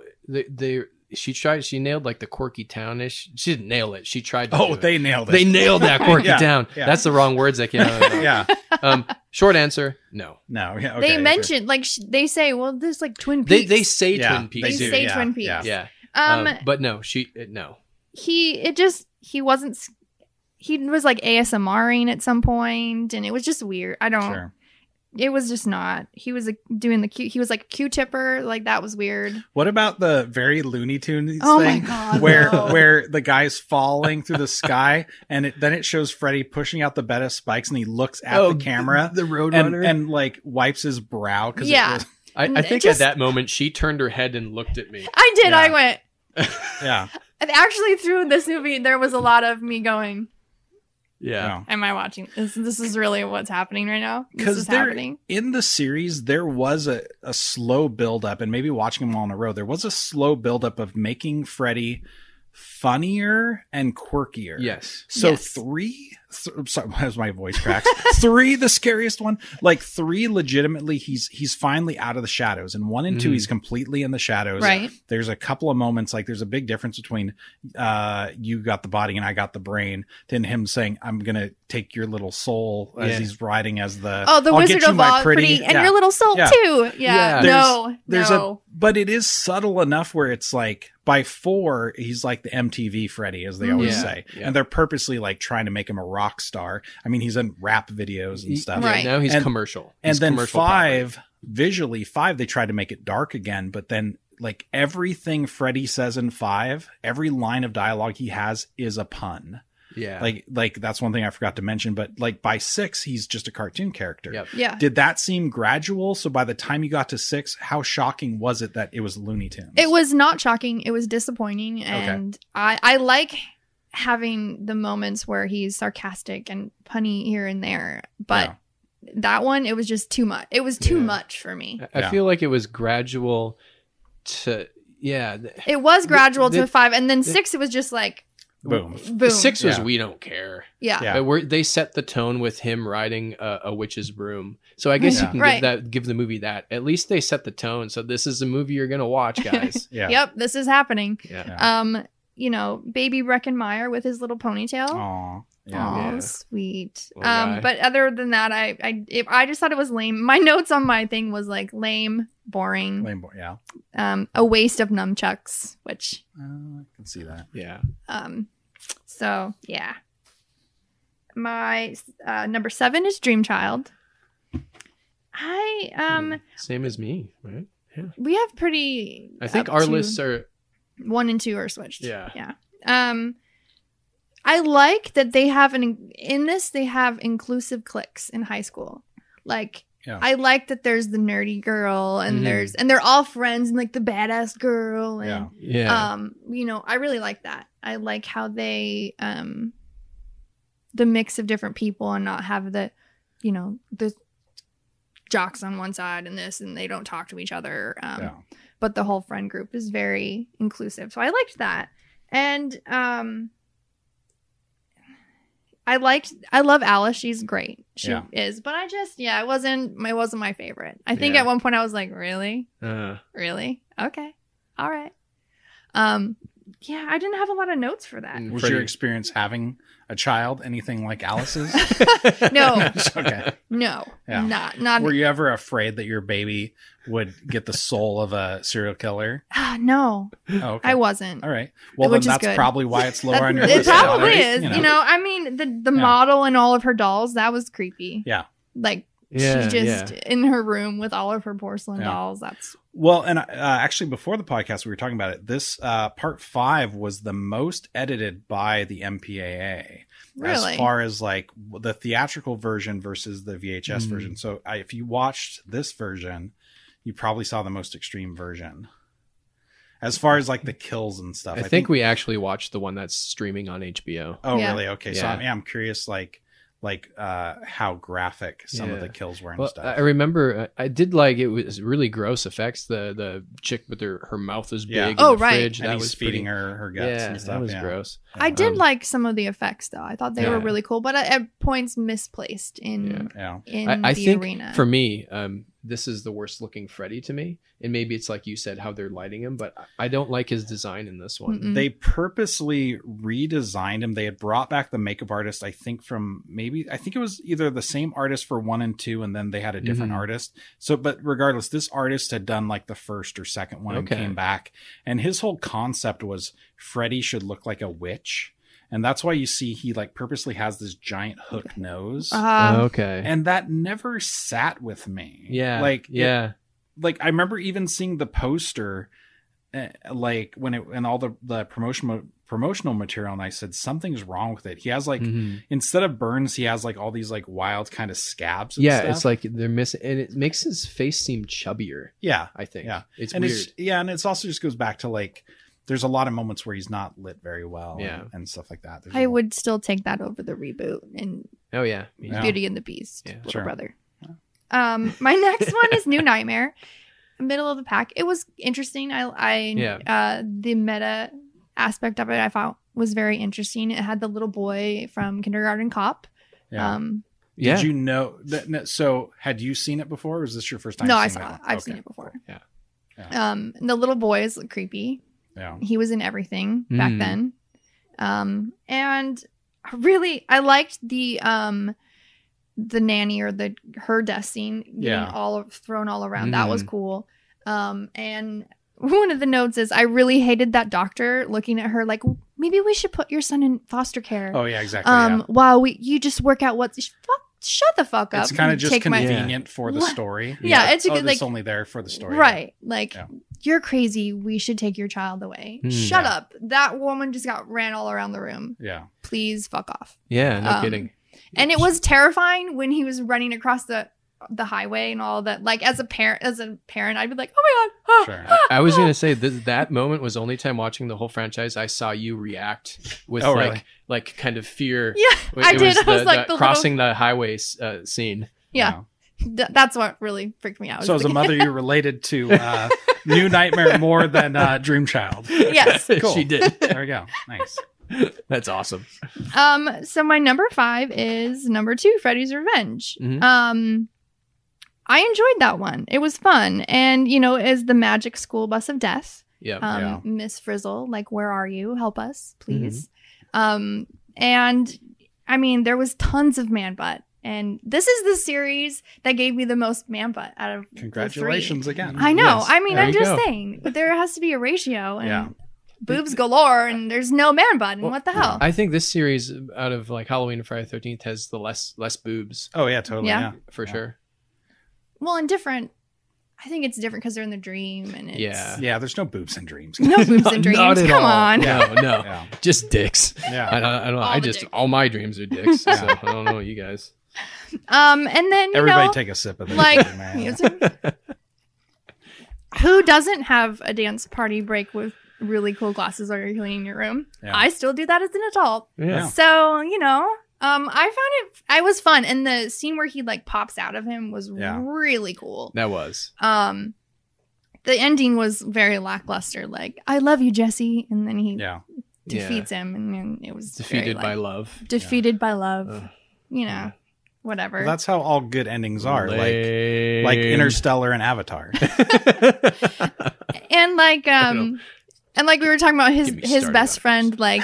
She nailed like the quirky townish. She didn't nail it. She tried to. They nailed it. They nailed that quirky town. Yeah. That's the wrong words that came out of my mouth. Short answer, no. No. Yeah, okay, they mentioned like they say, well, there's like Twin Peaks. They say Twin Peaks. They say Twin Peaks. Yeah. But no, no. He wasn't. He was like ASMRing at some point, and it was just weird. I don't. Sure. It was just not. He was like doing he was like a Q-tipper. Like, that was weird. What about the very Looney Tunes thing? My God, where the guy's falling through the sky, and then it shows Freddy pushing out the bed of spikes, and he looks at the camera, the Roadrunner, and like wipes his brow because I think at that moment she turned her head and looked at me. I did. Yeah. I went. Yeah. Actually, through this movie, there was a lot of me going, yeah. Am I watching? This is really what's happening right now? Because in the series, there was a slow buildup, and maybe watching them all in a row, there was a slow buildup of making Freddy funnier and quirkier. Yes. So Yes. sorry, as my voice cracks. 3, the scariest one. Like 3, legitimately, he's finally out of the shadows. And 1 and 2, he's completely in the shadows. Right. There's a couple of moments, like there's a big difference between you got the body and I got the brain, than him saying, I'm gonna take your little soul as he's riding as the Oh, the I'll Wizard get you of my Oz, pretty, and Yeah. your little soul Yeah. too. Yeah. Yeah. There's No. but it is subtle enough where it's like by 4 he's like the MTV Freddy, as they always Yeah, say, yeah. and they're purposely like trying to make him a rock star. I mean, he's in rap videos and stuff. Right. Now he's And- commercial. And He's then commercial 5 visually, 5 they tried to make it dark again, but then like everything Freddy says in 5, every line of dialogue he has is a pun. property. Yeah. Like that's one thing I forgot to mention, but like by 6 he's just a cartoon character. Yep. Yeah. Did that seem gradual? So by the time you got to 6, how shocking was it that it was Looney Tunes? It was not shocking. It was disappointing. And I like having the moments where he's sarcastic and punny here and there. But that one, it was just too much. It was too Yeah. much for me. I Yeah. feel like it was gradual to It was gradual to the- 5. And then 6, it was just like, Boom. boom. 6 was Yeah. we don't care. Yeah. Yeah. But they set the tone with him riding a witch's broom. So I guess you Yeah. can Right. give the movie that. At least they set the tone. So this is a movie you're gonna watch, guys. Yeah. Yep. This is happening. Yeah. Yeah. Baby Breckenmeyer with his little ponytail. Aw. Yeah. Oh, Yeah. sweet. Little guy. But other than that, I just thought it was lame. My notes on my thing was like lame, boring, Lame boy. Yeah. a waste of nunchucks, which, I can see that. Yeah. so yeah. My number 7 is Dreamchild. Same as me, right? We have pretty. I think up our to- lists are 1 and 2 are switched. Yeah. Yeah. I like that they have they have inclusive cliques in high school. Like, Yeah. I like that there's the nerdy girl and Mhm. and they're all friends and like the badass girl and yeah. I really like that. I like how they the mix of different people and not have the jocks on one side and this and they don't talk to each other. But the whole friend group is very inclusive. So I liked that. And I love Alice. She's great. She is. But it wasn't my favorite. I think Yeah. at one point I was like, really? Uh, Really? Okay. All right. Yeah, I didn't have a lot of notes for that. and Was Freddie- your experience having a child anything like Alice's? No. Okay. No. Yeah. Not Were you ever afraid that your baby would get the soul of a serial killer? no. Oh, okay. I wasn't. All right. Well, then Which is that's good. probably why it's lower on your It list. probably right? is. I mean, the model and all of her dolls, that was creepy. Yeah. Like, yeah, she's just in her room with all of her porcelain dolls. That's Well, and actually, before the podcast, we were talking about it. This part 5 was the most edited by the MPAA, really as far as like the theatrical version versus the VHS version. So, if you watched this version, you probably saw the most extreme version. As far as like the kills and stuff, I think we actually watched the one that's streaming on HBO. Oh, Yeah. really? Okay. So Yeah. I'm curious, like how graphic some of the kills were and Well, stuff. I remember I did like it was really gross effects. The chick with her mouth is big. Yeah. in Oh, the right. fridge. and that he's was feeding pretty, her guts Yeah, and stuff. that was yeah. gross. I did Um, like some of the effects though. I thought they were Yeah. really cool, but at points misplaced in Yeah. I the think arena. for me, this is the worst looking Freddy to me. And maybe it's like you said, how they're lighting him, but I don't like his design in this one. Mm-mm. They purposely redesigned him. They had brought back the makeup artist, I think it was either the same artist for 1 and 2, and then they had a different artist. So, but regardless, this artist had done like the first or second one and Okay. came back. And his whole concept was Freddy should look like a witch. And that's why you see he like purposely has this giant hook nose. Okay. And that never sat with me. Yeah. Like, yeah. like I remember even seeing the poster, like when all the promotional material, and I said something's wrong with it. He has like Mhm. instead of burns, he has like all these like wild kind of scabs. And Yeah. stuff. It's like they're missing, and it makes his face seem chubbier. yeah, I think. Yeah. It's and weird. and it's also just goes back to like there's a lot of moments where he's not lit very well, Yeah. and stuff like that. There's I a lot- would still take that over the reboot and Oh yeah. Me Yeah. Beauty and the Beast, Yeah, little sure. brother. My next one is New Nightmare, middle of the pack. It was interesting. The meta aspect of it I thought was very interesting. It had the little boy from Kindergarten Cop. Yeah. Yeah. Did you know that? So had you seen it before, or was this your first time? No, I seeing saw that it. one? I've Okay, seen it before. cool. The little boy is creepy. Yeah. He was in everything back then. And really, I liked the nanny or her death scene getting thrown all around. That was cool. And one of the notes is I really hated that doctor looking at her like, maybe we should put your son in foster care. Oh yeah, exactly. While you just work out shut the fuck up. It's kind of just Take convenient for the story. Yeah, it's like like only there for the story. right. Like you're crazy. We should take your child away. Shut up. That woman just got ran all around the room. Yeah. Please fuck off. Yeah, no kidding. And it was terrifying when he was running across the highway and all that. Like as a parent, I'd be like, oh my god. Sure. I was gonna say that moment was the only time watching the whole franchise I saw you react with like kind of fear. Yeah, I did. I was like the crossing the highway scene. Yeah. That's what really freaked me out. So as a mother, you related to New Nightmare more than Dream Child. Yes, cool. She did. There we go. Nice. That's awesome. So my number 5 is number 2, Freddy's Revenge. I enjoyed that one. It was fun. And, as the magic school bus of death. Yeah. Miss Frizzle, like, where are you? Help us, please. And, I mean, there was tons of man butt. And this is the series that gave me the most man butt out of Congratulations the 3. again. I know. Yes. I mean, There I'm you just go. saying. There has to be a ratio. And boobs galore. And there's no man butt. And what the hell? I think this series out of like Halloween and Friday the 13th has the less boobs. Oh yeah, totally. Yeah. For sure. Well, and different. I think it's different because they're in the dream. And it's... Yeah, there's no boobs in dreams. No boobs in dreams. Not at Come all. on. No. Just dicks. Yeah. I don't know. All the dicks. All my dreams are dicks. So I don't know you guys. And then Everybody take a sip of this. like man. who doesn't have a dance party break with really cool glasses while you're cleaning your room? Yeah. I still do that as an adult. Yeah. So I found it was fun, and the scene where he like pops out of him was really cool. That was. The ending was very lackluster, like, I love you, Jesse, and then he defeats him, and then it was Defeated very, by love. Defeated by love. Whatever. Well, that's how all good endings are. Like Interstellar and Avatar. And like and like we were talking about his started best on friend, like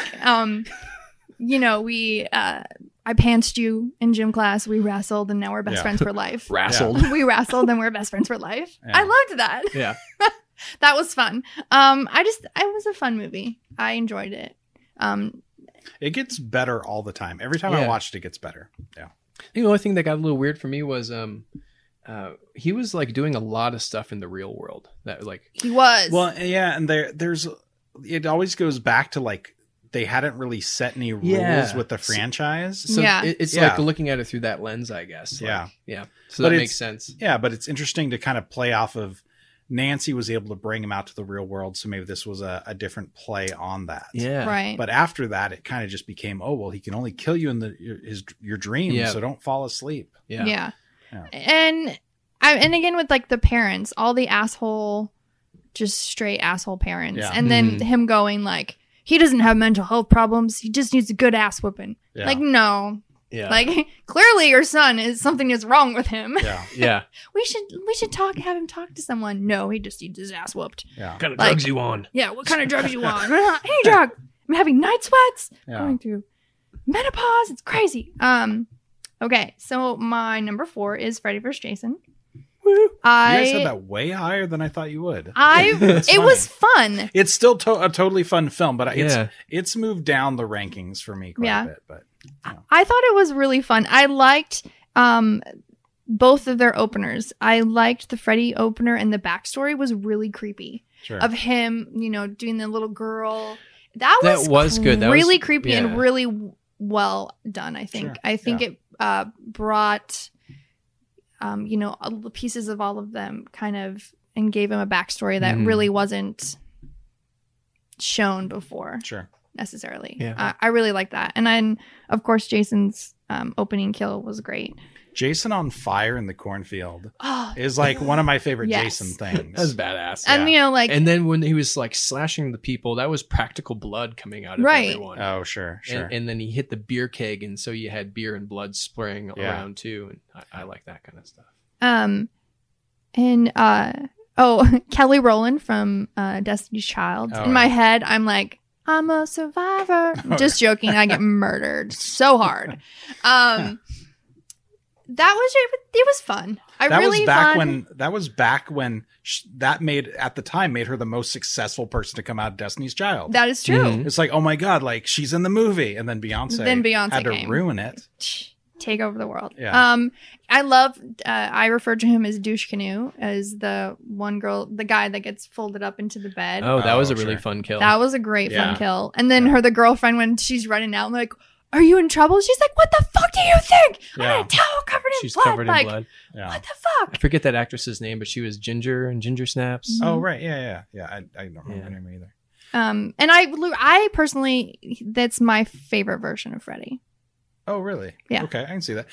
we I pantsed you in gym class, we wrestled, and now we're best friends for life. Wrestled. We wrestled and we're best friends for life. Yeah. I loved that. Yeah. That was fun. It was a fun movie. I enjoyed it. It gets better all the time. Every time I watched it gets better. Yeah. The only thing that got a little weird for me was he was like doing a lot of stuff in the real world that like He was. Well, yeah, and there's it always goes back to like they hadn't really set any rules with the franchise. So Yeah. it's like looking at it through that lens, I guess. Like, Yeah. So But that it's- makes sense. Yeah, but it's interesting to kind of play off of Nancy was able to bring him out to the real world, so maybe this was a different play on that. Yeah. right. But after that, it kind of just became, oh well, he can only kill you in your dreams, Yeah. so don't fall asleep. Yeah. Yeah. Yeah. And again with like the parents, all the asshole, just straight asshole parents. Yeah. And then him going like, he doesn't have mental health problems. He just needs a good ass whooping. Yeah. Like, no. Yeah. Like clearly your son something is wrong with him. Yeah, yeah. We should have him talk to someone. No, he just needs his ass whooped. yeah. What kind of Like- drugs you on? Yeah, what kind of drugs you want? Any drug. I'm having night sweats. Yeah. Going through menopause. It's crazy. Okay, so my number 4 is Freddy vs. Jason. You guys I had that way higher than I thought you would. it funny. was fun. It's still a totally fun film, but Yeah. it's moved down the rankings for me quite a bit. But I thought it was really fun. I liked both of their openers. I liked the Freddy opener, and the backstory was really creepy sure. of him, doing the little girl. That was good. That really was- creepy yeah. and really well done. I think. Sure. I think it brought, all the pieces of all of them kind of, and gave him a backstory that really wasn't shown before Sure. necessarily. Yeah. I really like that. And then, of course, Jason's opening kill was great. Jason on fire in the cornfield Oh, is like one of my favorite Yes. Jason things. That was badass. and you know, like, And then when he was like slashing the people, that was practical blood coming out of Right. everyone. Oh, sure. And then he hit the beer keg, and so you had beer and blood spraying Yeah. around too. And I like that kind of stuff. and Kelly Rowland from Destiny's Child. Oh, In my right. head, I'm like, I'm a survivor. Just joking. I get murdered so hard. It was fun. that really was back fun. when that at the time made her the most successful person to come out of Destiny's Child. That is true. Mhm. It's like, oh my god, like she's in the movie, and then Beyonce had to came. ruin it. Take over the world. Yeah. I love. I refer to him as Douche Canoe, as the one girl, the guy that gets folded up into the bed. Oh, that was a really sure. fun kill. That was a great Yeah. fun kill. And then Yeah. the girlfriend, when she's running out, I'm like, "Are you in trouble?" She's like, "What the fuck do you think? I'm Yeah. in a towel covered in She's blood." covered Like, in blood. Yeah. what the I fuck? forget that actress's name, but she was Ginger and Ginger Snaps. Mhm. Oh right, yeah. I don't remember Yeah. her name either. And I personally, that's my favorite version of Freddy. Oh really? Yeah. Okay, I can see that.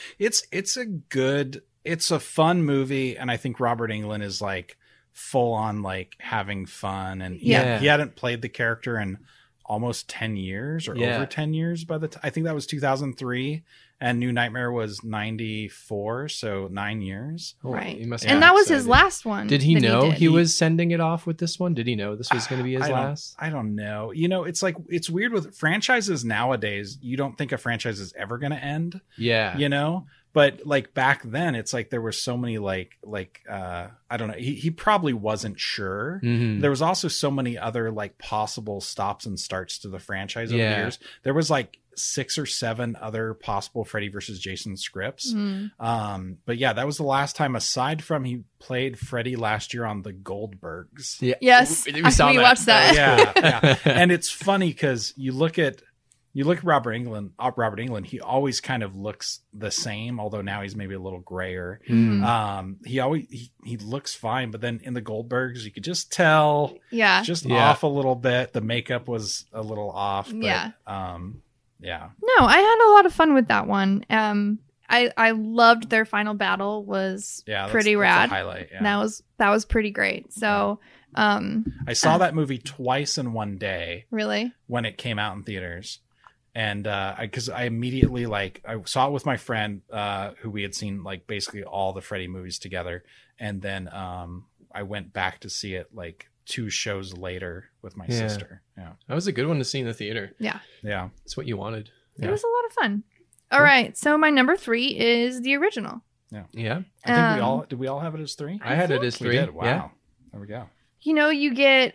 It's a fun movie, and I think Robert Englund is like full on like having fun, and Yeah. he hadn't played the character in almost 10 years or Yeah. over 10 years by the time. I think that was 2003, and New Nightmare was 94, so 9 years. Oh, Right. he must Yeah. have And been that was his excited. last one. Did he that know did. he was sending it off with this one? Did he know this was going to be his last? I don't know. You know, it's like, it's weird with franchises nowadays. You don't think a franchise is ever going to end, Yeah. you know? But like back then, it's like there were so many like I don't know. He probably wasn't sure. Mhm. There was also so many other like possible stops and starts to the franchise over the Yeah. years. There was like 6 or 7 other possible Freddy versus Jason scripts. Mm. But yeah, that was the last time, aside from he played Freddy last year on the Goldbergs. Yeah. Yes, we saw we that. watched that. Yeah. And it's funny because you look at Robert Englund, he always kind of looks the same, although now he's maybe a little grayer. Mm. He looks fine, but then in the Goldbergs, you could just tell Yeah. just Yeah. off a little bit. The makeup was a little off. But, Yeah. Yeah. No, I had a lot of fun with that one. I loved their final battle was Yeah. pretty that's rad. a highlight. Yeah. That was pretty great. So, I saw that movie twice in one day really, when it came out in theaters. And because I immediately I saw it with my friend who we had seen like basically all the Freddy movies together, and then I went back to see it like 2 shows later with my Yeah. sister. Yeah, That was a good one to see in the theater. yeah. That's what you wanted. it was a lot of fun. All right, so my number 3 is the original. Yeah. I think did we all have it as 3? I had it as We 3. did. Wow. Yeah. There we go. You know, you get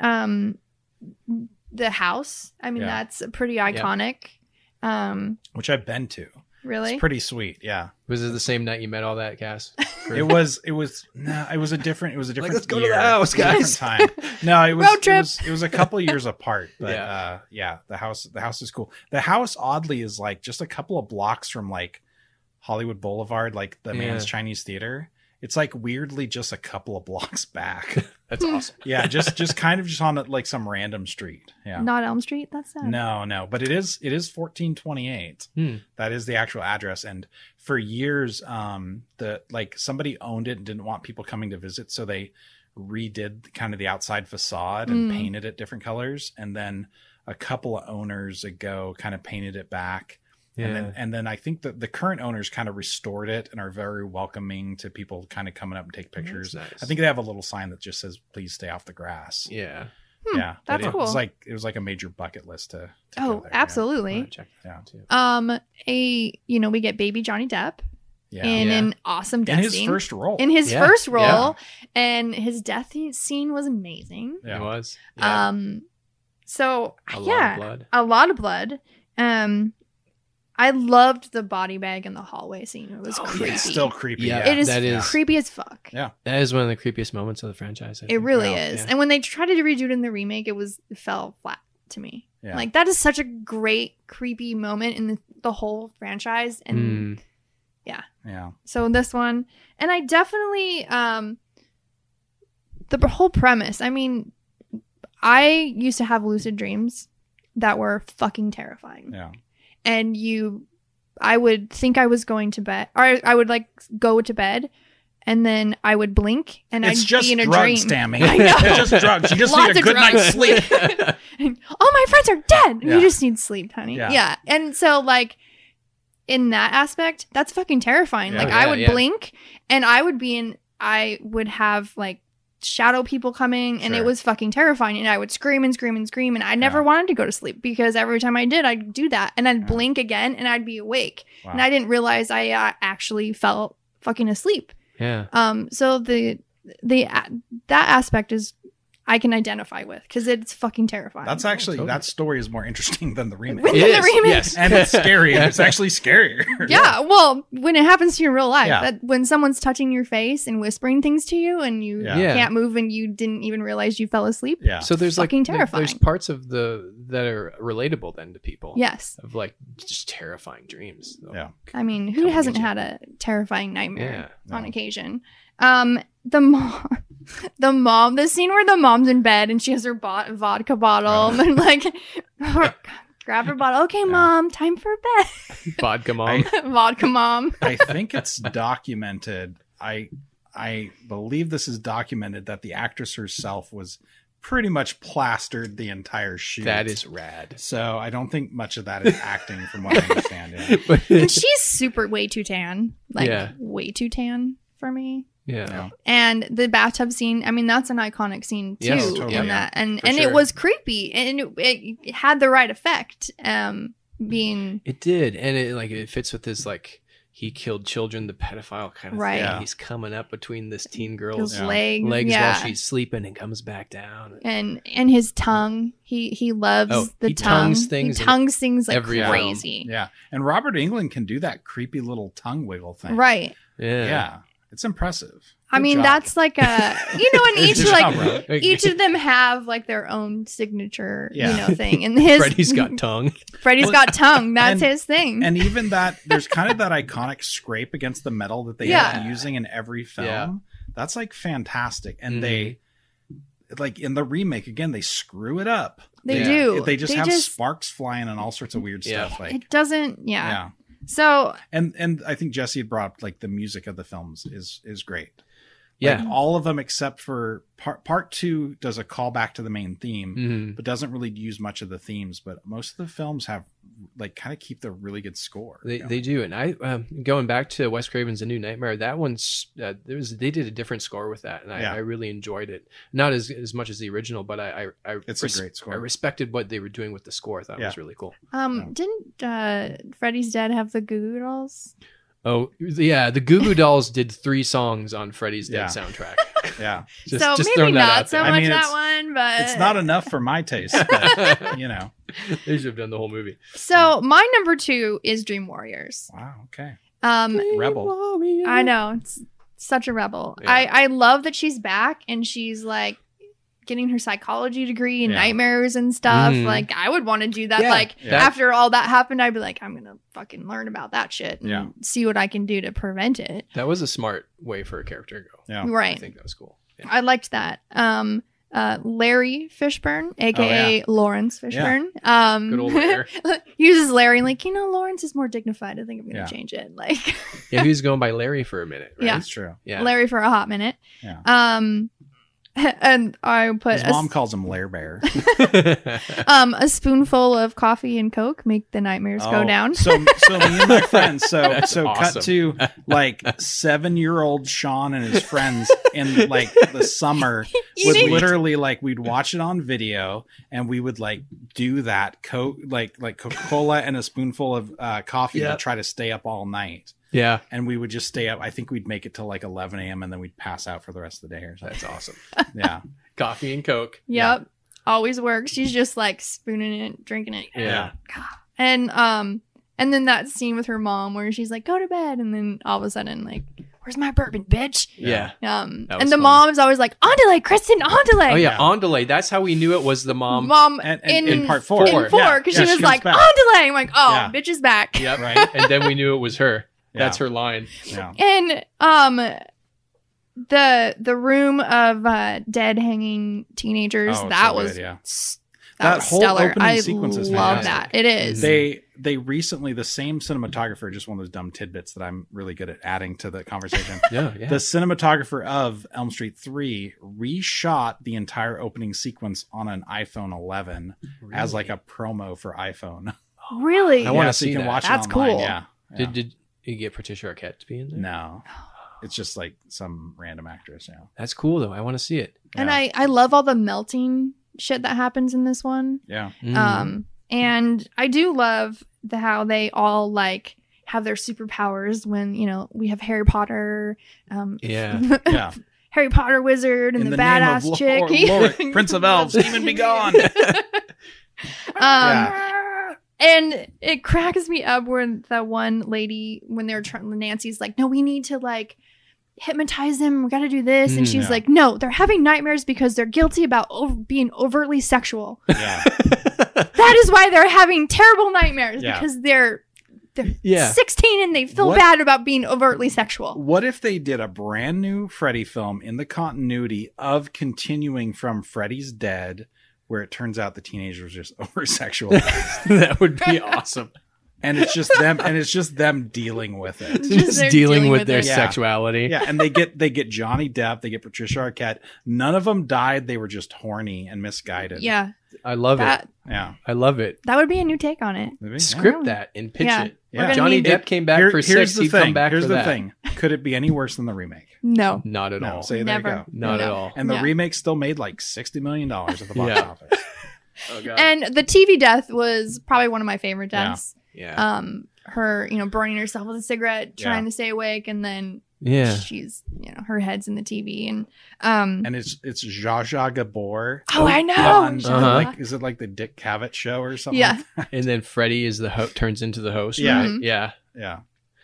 the house. I mean, Yeah. that's pretty iconic. Which I've been to. Really? It's pretty sweet. Yeah. Was it the same night you met all that cast? It was a different let's go to year. the house, It was a guys. different time. No, it was Road trip. It was a couple of years apart, but Yeah. the house is cool. The house oddly is like just a couple of blocks from like Hollywood Boulevard, like the Man's Chinese Theater. It's like weirdly just a couple of blocks back. That's awesome. Yeah, just kind of just on like some random street. Yeah. Not Elm Street. That's sad. No, but it is 1428. That is the actual address. And for years, somebody owned it and didn't want people coming to visit, so they redid kind of the outside facade and painted it different colors. And then a couple of owners ago kind of painted it back. Yeah. And then I think that the current owners kind of restored it and are very welcoming to people kind of coming up and take pictures. That's nice. I think they have a little sign that just says, "Please stay off the grass." Yeah. Yeah, but that's it cool. was like a major bucket list to Oh, go there, absolutely. Check Yeah. that out, too. We get baby Johnny Depp Yeah. in Yeah. an awesome In death his scene. first role. In his Yeah. first role, Yeah. and his death scene was amazing. Yeah. It was. Yeah. So A lot yeah, of blood. a lot of blood. I loved the body bag in the hallway scene. It was creepy. It's still creepy. Yeah. Yeah. It is That is- creepy as fuck. Yeah. That is one of the creepiest moments of the franchise. I It think. really Yeah. is. Yeah. And when they tried to redo it in the remake, it fell flat to me. Yeah. Like that is such a great creepy moment in the whole franchise. And Yeah. so this one, and I definitely the whole premise. I mean, I used to have lucid dreams that were fucking terrifying. Yeah. And I would think I was going to bed, or I would like go to bed, and then I would blink, and It's I'd just be in a drugs, dream. Tammy. I know. It's just drugs. You just Lots need a of good drugs. night's sleep. All my friends are dead. Yeah. You just need sleep, honey. Yeah. Yeah. And so like in that aspect, that's fucking terrifying. Yeah. Like Yeah, I would yeah. blink, and I would have like shadow people coming, and Sure. it was fucking terrifying, and I would scream and scream and scream, and I never Yeah. wanted to go to sleep because every time I did, I'd do that, and I'd Yeah. blink again, and I'd be awake, Wow. and I didn't realize I actually felt fucking asleep. Yeah. So that aspect is I can identify with because it's fucking terrifying. That's actually, Totally. that story is more interesting than the remake. When It the is, remake- yes. And it's scary. It's actually scarier. Yeah, well, when it happens to you in real life, Yeah. that when someone's touching your face and whispering things to you, and you Yeah. Yeah. can't move, and you didn't even realize you fell asleep. Yeah. So there's Fucking like terrifying. there's parts of that are relatable then to people. Yes, Of like just terrifying dreams. Yeah. I mean, who Coming hasn't at you. had a terrifying nightmare Yeah. on No. occasion? The mom, the scene where the mom's in bed and she has her vodka bottle and like grab her bottle. Okay, mom, time for bed. Vodka mom. Vodka mom. I think it's documented. I believe this is documented that the actress herself was pretty much plastered the entire shoot. That is rad. So I don't think much of that is acting from what I understand. Yeah. And she's super way too tan. Like Yeah. way too tan for me. Yeah. Yeah. And the bathtub scene, I mean, that's an iconic scene too. Yes, totally, in yeah. that, and For it sure. was creepy, and it had the right effect. Being It did, and it fits with this like he killed children, the pedophile kind of Right. thing. Yeah. He's coming up between this teen his girl's Yeah. legs, legs yeah, while she's sleeping and comes back down. and his tongue. He loves Oh, the he tongue. tongues things He in tongues things like every crazy. Yeah. And Robert Englund can do that creepy little tongue wiggle thing. Right. Yeah. It's impressive. I Good mean, job. that's like and each Good like job, bro. each of them have like their own signature, Yeah. thing. And his Freddy's got tongue. Freddy's got tongue. That's and- his thing. And even that, there's kind of that iconic scrape against the metal that they Yeah. end up using in every film. Yeah. That's like fantastic. And Mhm. they, like in the remake, again, they screw it up. They Yeah. do. They just have sparks flying and all sorts of weird Yeah. stuff. Like, It doesn't. Yeah. yeah. So And I think Jesse had brought up like the music of the films is great. Yeah. Like, all of them except for part two does a callback to the main theme, Mhm. but doesn't really use much of the themes. But most of the films have like kind of keep the really good score. They do, and I going back to Wes Craven's A New Nightmare. That one's they did a different score with that, and Yeah. I really enjoyed it. Not as much as the original, but I It's a great score. I respected what they were doing with the score. I thought it Yeah. was really cool. didn't Freddy's Dead have the Goo Goo Dolls? Oh yeah, the Goo Goo Dolls did 3 songs on Freddy's Dead Yeah. soundtrack. Yeah, Just so maybe throwing that not out so there. I much mean, that one, but it's not enough for my taste, but you know. They should have done the whole movie. So my number 2 is Dream Warriors. Wow. Okay. Rebel. I know, it's such a rebel. Yeah. I love that she's back and she's like getting her psychology degree and Yeah. nightmares and stuff. Mhm. Like I would want to do that. Yeah, Like yeah. after all that happened, I'd be like, I'm gonna fucking learn about that shit and Yeah. see what I can do to prevent it. That was a smart way for a character to go. Yeah. I Right. think that was cool. Yeah. I liked that. Larry Fishburne, aka Lawrence Fishburne. Good old Larry. Uses Larry like, Lawrence is more dignified. I think I'm gonna Yeah. change it. Like Yeah, he was going by Larry for a minute. Right? Yeah. That's true. Yeah. Larry for a hot minute. Yeah. And I put His mom calls him Lair Bear. a spoonful of coffee and Coke make the nightmares go down. So me and my friends. So awesome. cut to like 7-year-old Sean and his friends in like the summer would Eating- literally like we'd watch it on video and we would like do that Coke like Coca-Cola and a spoonful of coffee Yeah. to try to stay up all night. Yeah, And we would just stay up. I think we'd make it till like 11 a.m. and then we'd pass out for the rest of the day or something. that's awesome. Yeah. Coffee and Coke. Yep. Always works. She's just like spooning it, drinking it. Yeah. And then that scene with her mom where she's like, go to bed, and then all of a sudden, like, where's my bourbon, bitch? Yeah. That And was the fun. mom is always like, on delay, Kristen, on delay. Oh yeah, Yeah. on delay. That's how we knew it was the mom. Mom And in, in part 4. in 4, Yeah. because Yeah, she was comes like, back. on delay. I'm like, oh, Yeah. bitch is back. Yep. Right. And then we knew it was her. Yeah. That's her line. Yeah. And The room of dead hanging teenagers. Oh, That so was good, yeah. that That was whole stellar. opening I sequence is love fantastic. that. It is. They recently, the same cinematographer, just one of those dumb tidbits that I'm really good at adding to the conversation. Yeah. The cinematographer of Elm Street 3 reshot the entire opening sequence on an iPhone 11 as like a promo for iPhone. Really? I wanna so see you can that. watch That's it online. cool. Yeah. Yeah. Did you get Patricia Arquette to be in there? No. It's just like some random actress, yeah. That's cool though. I want to see it. And Yeah. I love all the melting shit that happens in this one. Yeah. And I do love how they all like have their superpowers when, you know, we have Harry Potter, Yeah. Yeah. Harry Potter wizard and In the, the name of badass chick. Lord, Prince of Elves, demon be gone. And it cracks me up when that one lady, when they're trying, Nancy's like, no, we need to like hypnotize them. We got to do this. And she's Yeah. like, no, they're having nightmares because they're guilty about being overtly sexual. Yeah. That is why they're having terrible nightmares Yeah. because they're Yeah. 16 and they feel What- bad about being overtly sexual. What if they did a brand new Freddy film in the continuity of continuing from Freddy's Dead, where it turns out the teenager was just over sexual, That would be awesome. and it's just them dealing with it. Just they're Just dealing dealing with with their it. Yeah. sexuality. Yeah, and they get Johnny Depp, they get Patricia Arquette. None of them died; they were just horny and misguided. Yeah, I love that it. yeah. I love it. that would be a new take on it. Maybe, yeah. Script that and pitch Yeah. it. Yeah. We're gonna Johnny need- Depp came back for Here's 6. the He'd thing. come back Here's for the that. thing. Could it be any worse than the remake? No. Not at No. all. Say Never. there you go. Not at No. all. And the Yeah. remake still made like $60 million at the box Yeah. office. Oh god. And the TV death was probably one of my favorite Yeah. deaths. yeah. Her, you know, burning herself with a cigarette, Yeah. trying to stay awake, and then yeah. she's, you know, her head's in the TV, and And it's Zsa Zsa Gabor. oh, I know. on, Uh-huh. like, is it like the Dick Cavett show or something? Yeah. And then Freddy is turns into the host. Yeah. Right? Mhm. Yeah. Yeah.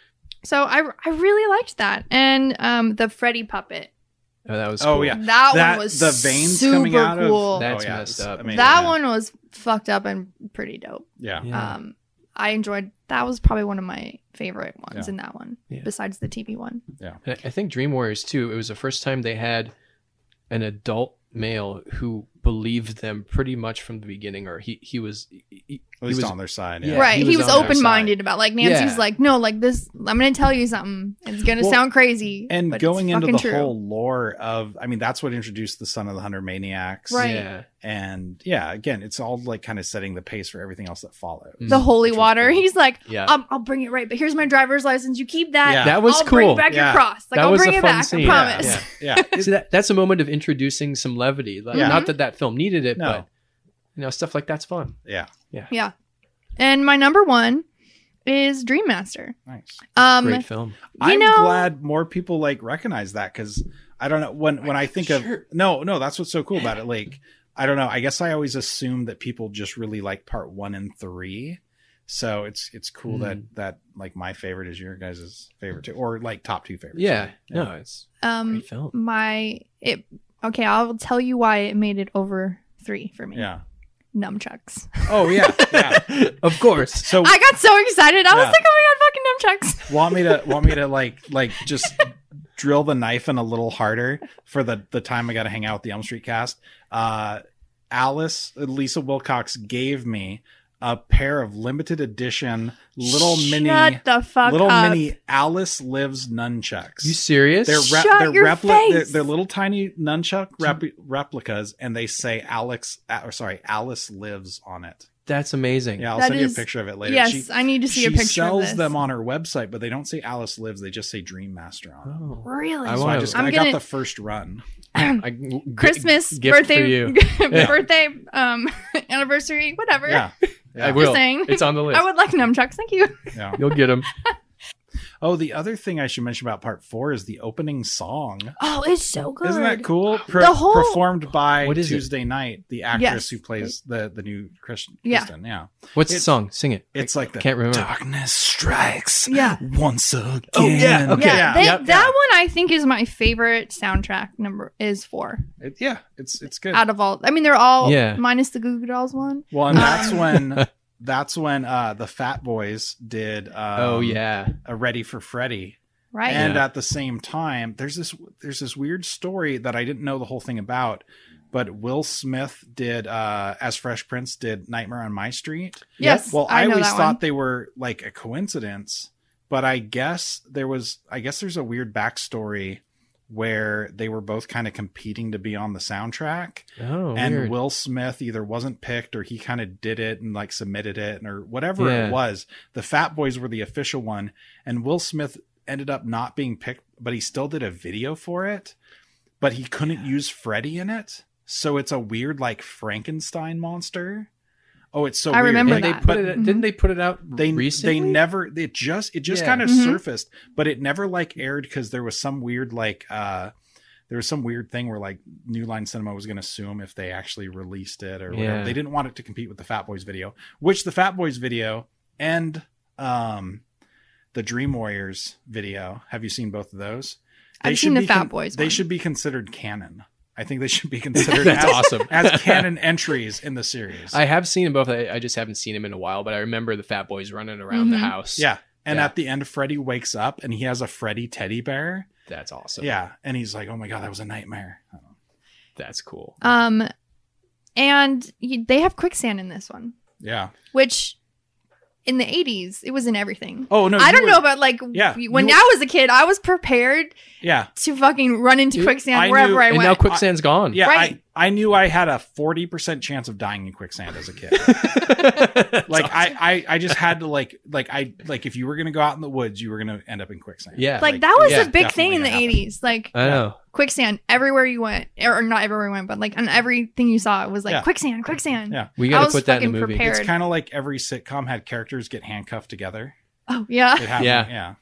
So I really liked that, and the Freddy puppet. Oh, that was Oh, cool. yeah. That That- one was the veins super coming out of- cool. That's Oh, yeah, messed it's up. amazing. That Yeah. one was fucked up and pretty dope. Yeah. Yeah. I enjoyed that. Was probably one of my favorite ones Yeah. in that one, Yeah. besides the TV one. And I think Dream Warriors too. It was the first time they had an adult male who believed them pretty much from the beginning, or he was At least was- on their side. Yeah, Yeah. Right. he He was was on their open minded about like Nancy's Yeah. like, no, like this. I'm gonna tell you something. It's gonna Well, sound crazy, And but it's going into fucking the true. whole lore of, I mean, that's what introduced the Son of the 100 Maniacs. Right. Yeah. And yeah, again, it's all like kind of setting the pace for everything else that follows. the holy which was water. cool. He's like, Yeah. I'll bring it right, but here's my driver's license. You keep that. Yeah. That was I'll cool. bring back Yeah. your cross. Like That I'll was bring a it fun back. scene. I promise. Yeah. Yeah. So that's a moment of introducing some levity. Like, Yeah. Not that film needed it, No. but you know, stuff like that's fun. Yeah. Yeah. And my number one is Dream Master. Nice. Great film. I'm know- glad more people like recognize that, because I don't know when I think of no, that's what's so cool about it. Like, I don't know. I guess I always assume that people just really like part 1 and 3. So it's cool that like my favorite is your guys' favorite too, or like top 2 favorites. Yeah. No, it's a great film. Okay, I'll tell you why it made it over 3 for me. Yeah. Nunchucks. Oh yeah. Yeah. Of course. So I got so excited. I was Yeah. like, oh my god, fucking nunchucks. want me to like just drill the knife in a little harder for the time I got to hang out with the Elm Street cast. Lisa Wilcox gave me a pair of limited edition little mini Alice Lives nunchucks. You serious? They're Shut your face. they're little tiny nunchuck replicas, and they say Alice Lives on it. That's amazing. Yeah, I'll That send you a is- picture of it later. Yes, I need to see a she picture sells of this. them on her website, but they don't say Alice Lives. They just say Dream Master on it. Oh. Really? I So wanna- I got the first run. Christmas, gift birthday, for you. birthday, anniversary, whatever. Yeah. I will. saying. It's on the list. I would like nunchucks. Thank you. Yeah. You'll get them. Oh, the other thing I should mention about part 4 is the opening song. Oh, it's so good. Isn't that cool? The whole- Performed by What is it? Tuesday Night, the actress Yes. who plays the new Kristen. Yeah. Yeah. What's the It's- song? Sing it. It's like the Can't remember. darkness strikes Yeah. once again. Oh, yeah. Okay. Yeah, Yep. that one I think is my favorite soundtrack number is 4 It's good. out of all. I mean, they're all Yeah. minus the Goo Goo Dolls one. Well, and that's when the Fat Boys did Oh yeah. a Ready for Freddy, Right. And at the same time, there's this weird story that I didn't know the whole thing about, but Will Smith did as Fresh Prince did Nightmare on My Street. Yes. Well, I know always that thought one. they were like a coincidence, but I guess there's a weird backstory where they were both kind of competing to be on the soundtrack. Oh, And weird. Will Smith either wasn't picked or he kind of did it and like submitted it or whatever it was. The Fat Boys were the official one, and Will Smith ended up not being picked, but he still did a video for it, but he couldn't use Freddy in it. So it's a weird like Frankenstein monster. Oh, it's so I weird. remember And They that. put it. Didn't they put it out they recently? never it just Yeah. kind of Mhm. surfaced, but it never like aired because there was some weird like there was some weird thing where like New Line Cinema was going to sue them if they actually released it or whatever. Yeah. They didn't want it to compete with the Fat Boys video, which the Fat Boys video and the Dream Warriors video. Have you seen both of those? I've seen the Fat Boys They one. should be considered canon. I think they should be considered That's as, awesome. as canon entries in the series. I have seen them both. I just haven't seen them in a while, but I remember the Fat Boys running around the Mhm. house. Yeah. And Yeah. at the end, Freddy wakes up and he has a Freddy teddy bear. That's awesome. Yeah. And he's like, oh my God, that was a nightmare. That's cool. And they have quicksand in this one, Yeah. which in the 80s, it was in everything. Oh, no. I you don't were- know about like Yeah, when you- I was a kid, I was prepared Yeah. to fucking run into Dude, quicksand I wherever knew- I And went. now quicksand's gone. Yeah. Right. I knew I had a 40% chance of dying in quicksand as a kid. Like I just had to like if you were going to go out in the woods, you were going to end up in quicksand. Yeah. like that was yeah, a big thing in the definitely gonna 80s. Like I know. quicksand everywhere you went, or not everywhere you went, but like on everything you saw, it was like Yeah. quicksand. Yeah. We I got to was put that in fucking the movie. prepared. It's kind of like every sitcom had characters get handcuffed together. Oh yeah. It happened. Yeah. Yeah.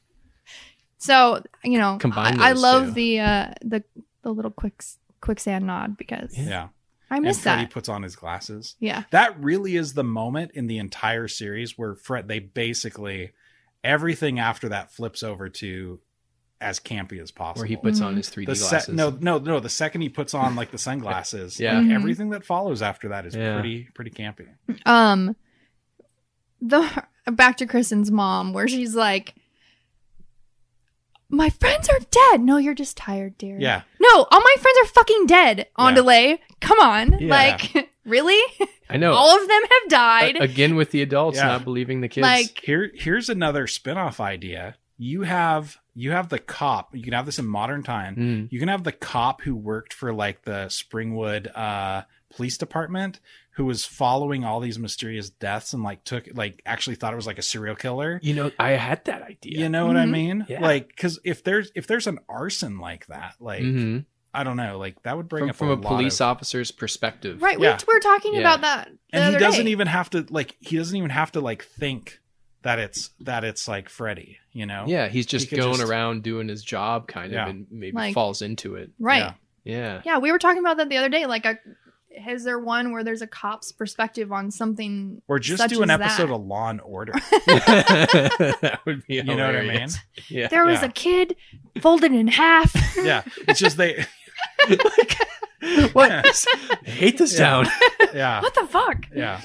So Combine I those love two. the little quicksand nod because Yeah. I miss And Freddy that. puts on his glasses. Yeah. That really is the moment in the entire series where they basically everything after that flips over to as campy as possible. Where he puts on Mhm. his 3D the glasses. no, the second he puts on like the sunglasses, Yeah. like, Mhm. everything that follows after that is Yeah. pretty campy. The back to Kristen's mom, where she's like, "My friends are dead." No, you're just tired, dear. Yeah. No, all my friends are fucking dead. On Yeah. delay. Come on. Yeah. Like, really? I know. All of them have died. Again with the adults Yeah. not believing the kids. Like, Here's another spin-off idea. You have the cop. You can have this in modern time. Mm. You can have the cop who worked for like the Springwood police department who was following all these mysterious deaths and actually thought it was like a serial killer. You know, I had that idea. You know what I Mhm. mean? Yeah. Like, because if there's an arson like that, like Mhm. I don't know, like that would bring up From a lot police of, officer perspective. right. Yeah. We were talking Yeah. about that. The and he other doesn't day. even have to like think that it's like Freddy. You know? Yeah, he's just could going just- around doing his job kind of Yeah. and maybe Like- falls into it. Right. Yeah. Yeah. Yeah, we were talking about that the other day. Like, is there one where there's a cop's perspective on something? Or just such do an as episode that? of Law and Order. That would be You know what I mean? hilarious. Yeah. There was Yeah. a kid folded in half. Yeah. It's just they What? I hate this Yeah. town. yeah. What the fuck? Yeah.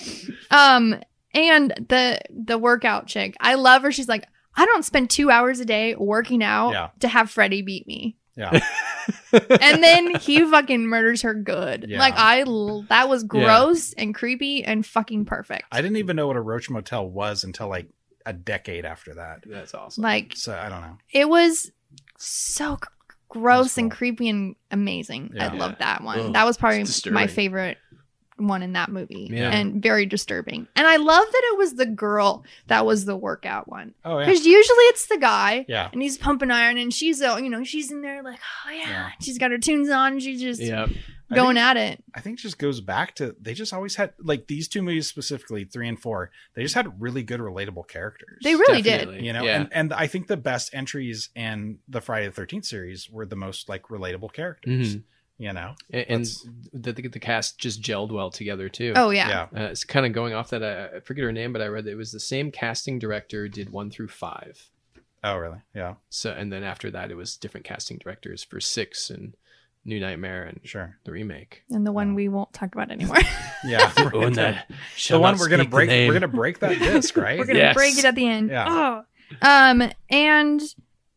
And the workout chick, I love her. She's like, I don't spend 2 hours a day working out Yeah. to have Freddy beat me. Yeah. And then he fucking murders her good. Yeah. Like that was gross and creepy and fucking perfect. I didn't even know what a Roach Motel was until like a decade after that. That's awesome. Like, So I don't know. it was so gross That's and cool. creepy and amazing. Yeah. I love that one. Ugh, That was probably it's disturbing. my favorite one in that movie. Yeah. And very disturbing. And I love that it was the girl that was the workout one. Oh yeah. Because usually it's the guy Yeah. and he's pumping iron and she's she's in there like, oh yeah. Yeah. She's got her tunes on. She's just Yeah. going at it. I think it just goes back to they just always had like these two movies specifically 3 and 4. They just had really good relatable characters. They really did. Definitely. You know, Yeah. and I think the best entries in the Friday the 13th series were the most like relatable characters. Mhm. You know, And the cast just gelled well together too. Oh yeah. yeah. It's kind of going off that I forget her name, but I read that it was the same casting director did 1 through 5. Oh really? Yeah, So and then after that, it was different casting directors for 6 and New Nightmare and sure. the remake. And the one Yeah. we won't talk about anymore. Yeah, Oh, and that the shall one not we're gonna speak the break. name. We're gonna break that disc, right? We're gonna Yes. break it at the end. Yeah. Oh. And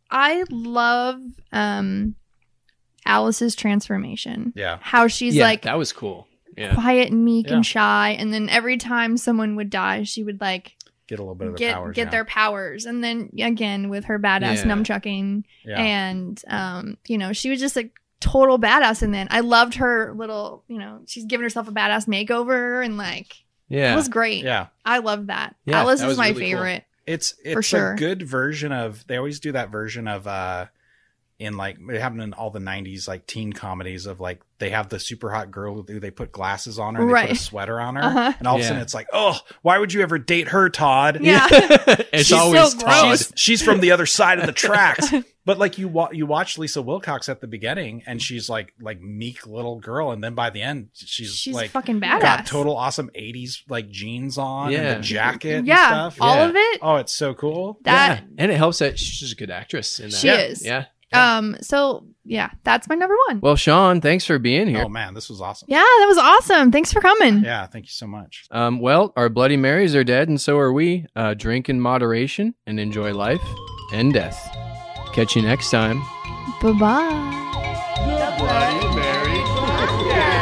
I love Alice's transformation. Yeah. How she's Yeah, like that was cool. Yeah. quiet and meek Yeah. and shy, and then every time someone would die, she would like Get a little bit of the powers. get their powers, and then again with her badass Yeah. nunchucking, Yeah. and she was just a total badass. And then I loved her little, she's giving herself a badass makeover, and like Yeah. it was great. Yeah. I love that. Yeah, Alice that is was my really cool. favorite. It's For sure. a good version of, they always do that version of in like, it happened in all the 90s like teen comedies of like, they have the super hot girl who they put glasses on her and they Right. put a sweater on her, Uh-huh. and all of a sudden Yeah. it's like, oh, why would you ever date her, Todd? Yeah. It's She's always so Todd. gross. She's from the other side of the tracks. But like you watch Lisa Wilcox at the beginning, and she's like meek little girl, and then by the end she's like fucking got badass. total awesome 80s like jeans on Yeah. and the jacket Yeah, and stuff. all Yeah. of it. Oh, it's so cool. That Yeah. And it helps that she's a good actress in that. She is. Yeah. So yeah, that's my number one. Well, Sean, thanks for being here. Oh man, this was awesome. Yeah, that was awesome. Thanks for coming. Yeah, thank you so much. Well, our Bloody Marys are dead, and so are we. Drink in moderation and enjoy life and death. Catch you next time. Bye bye. Bloody Mary.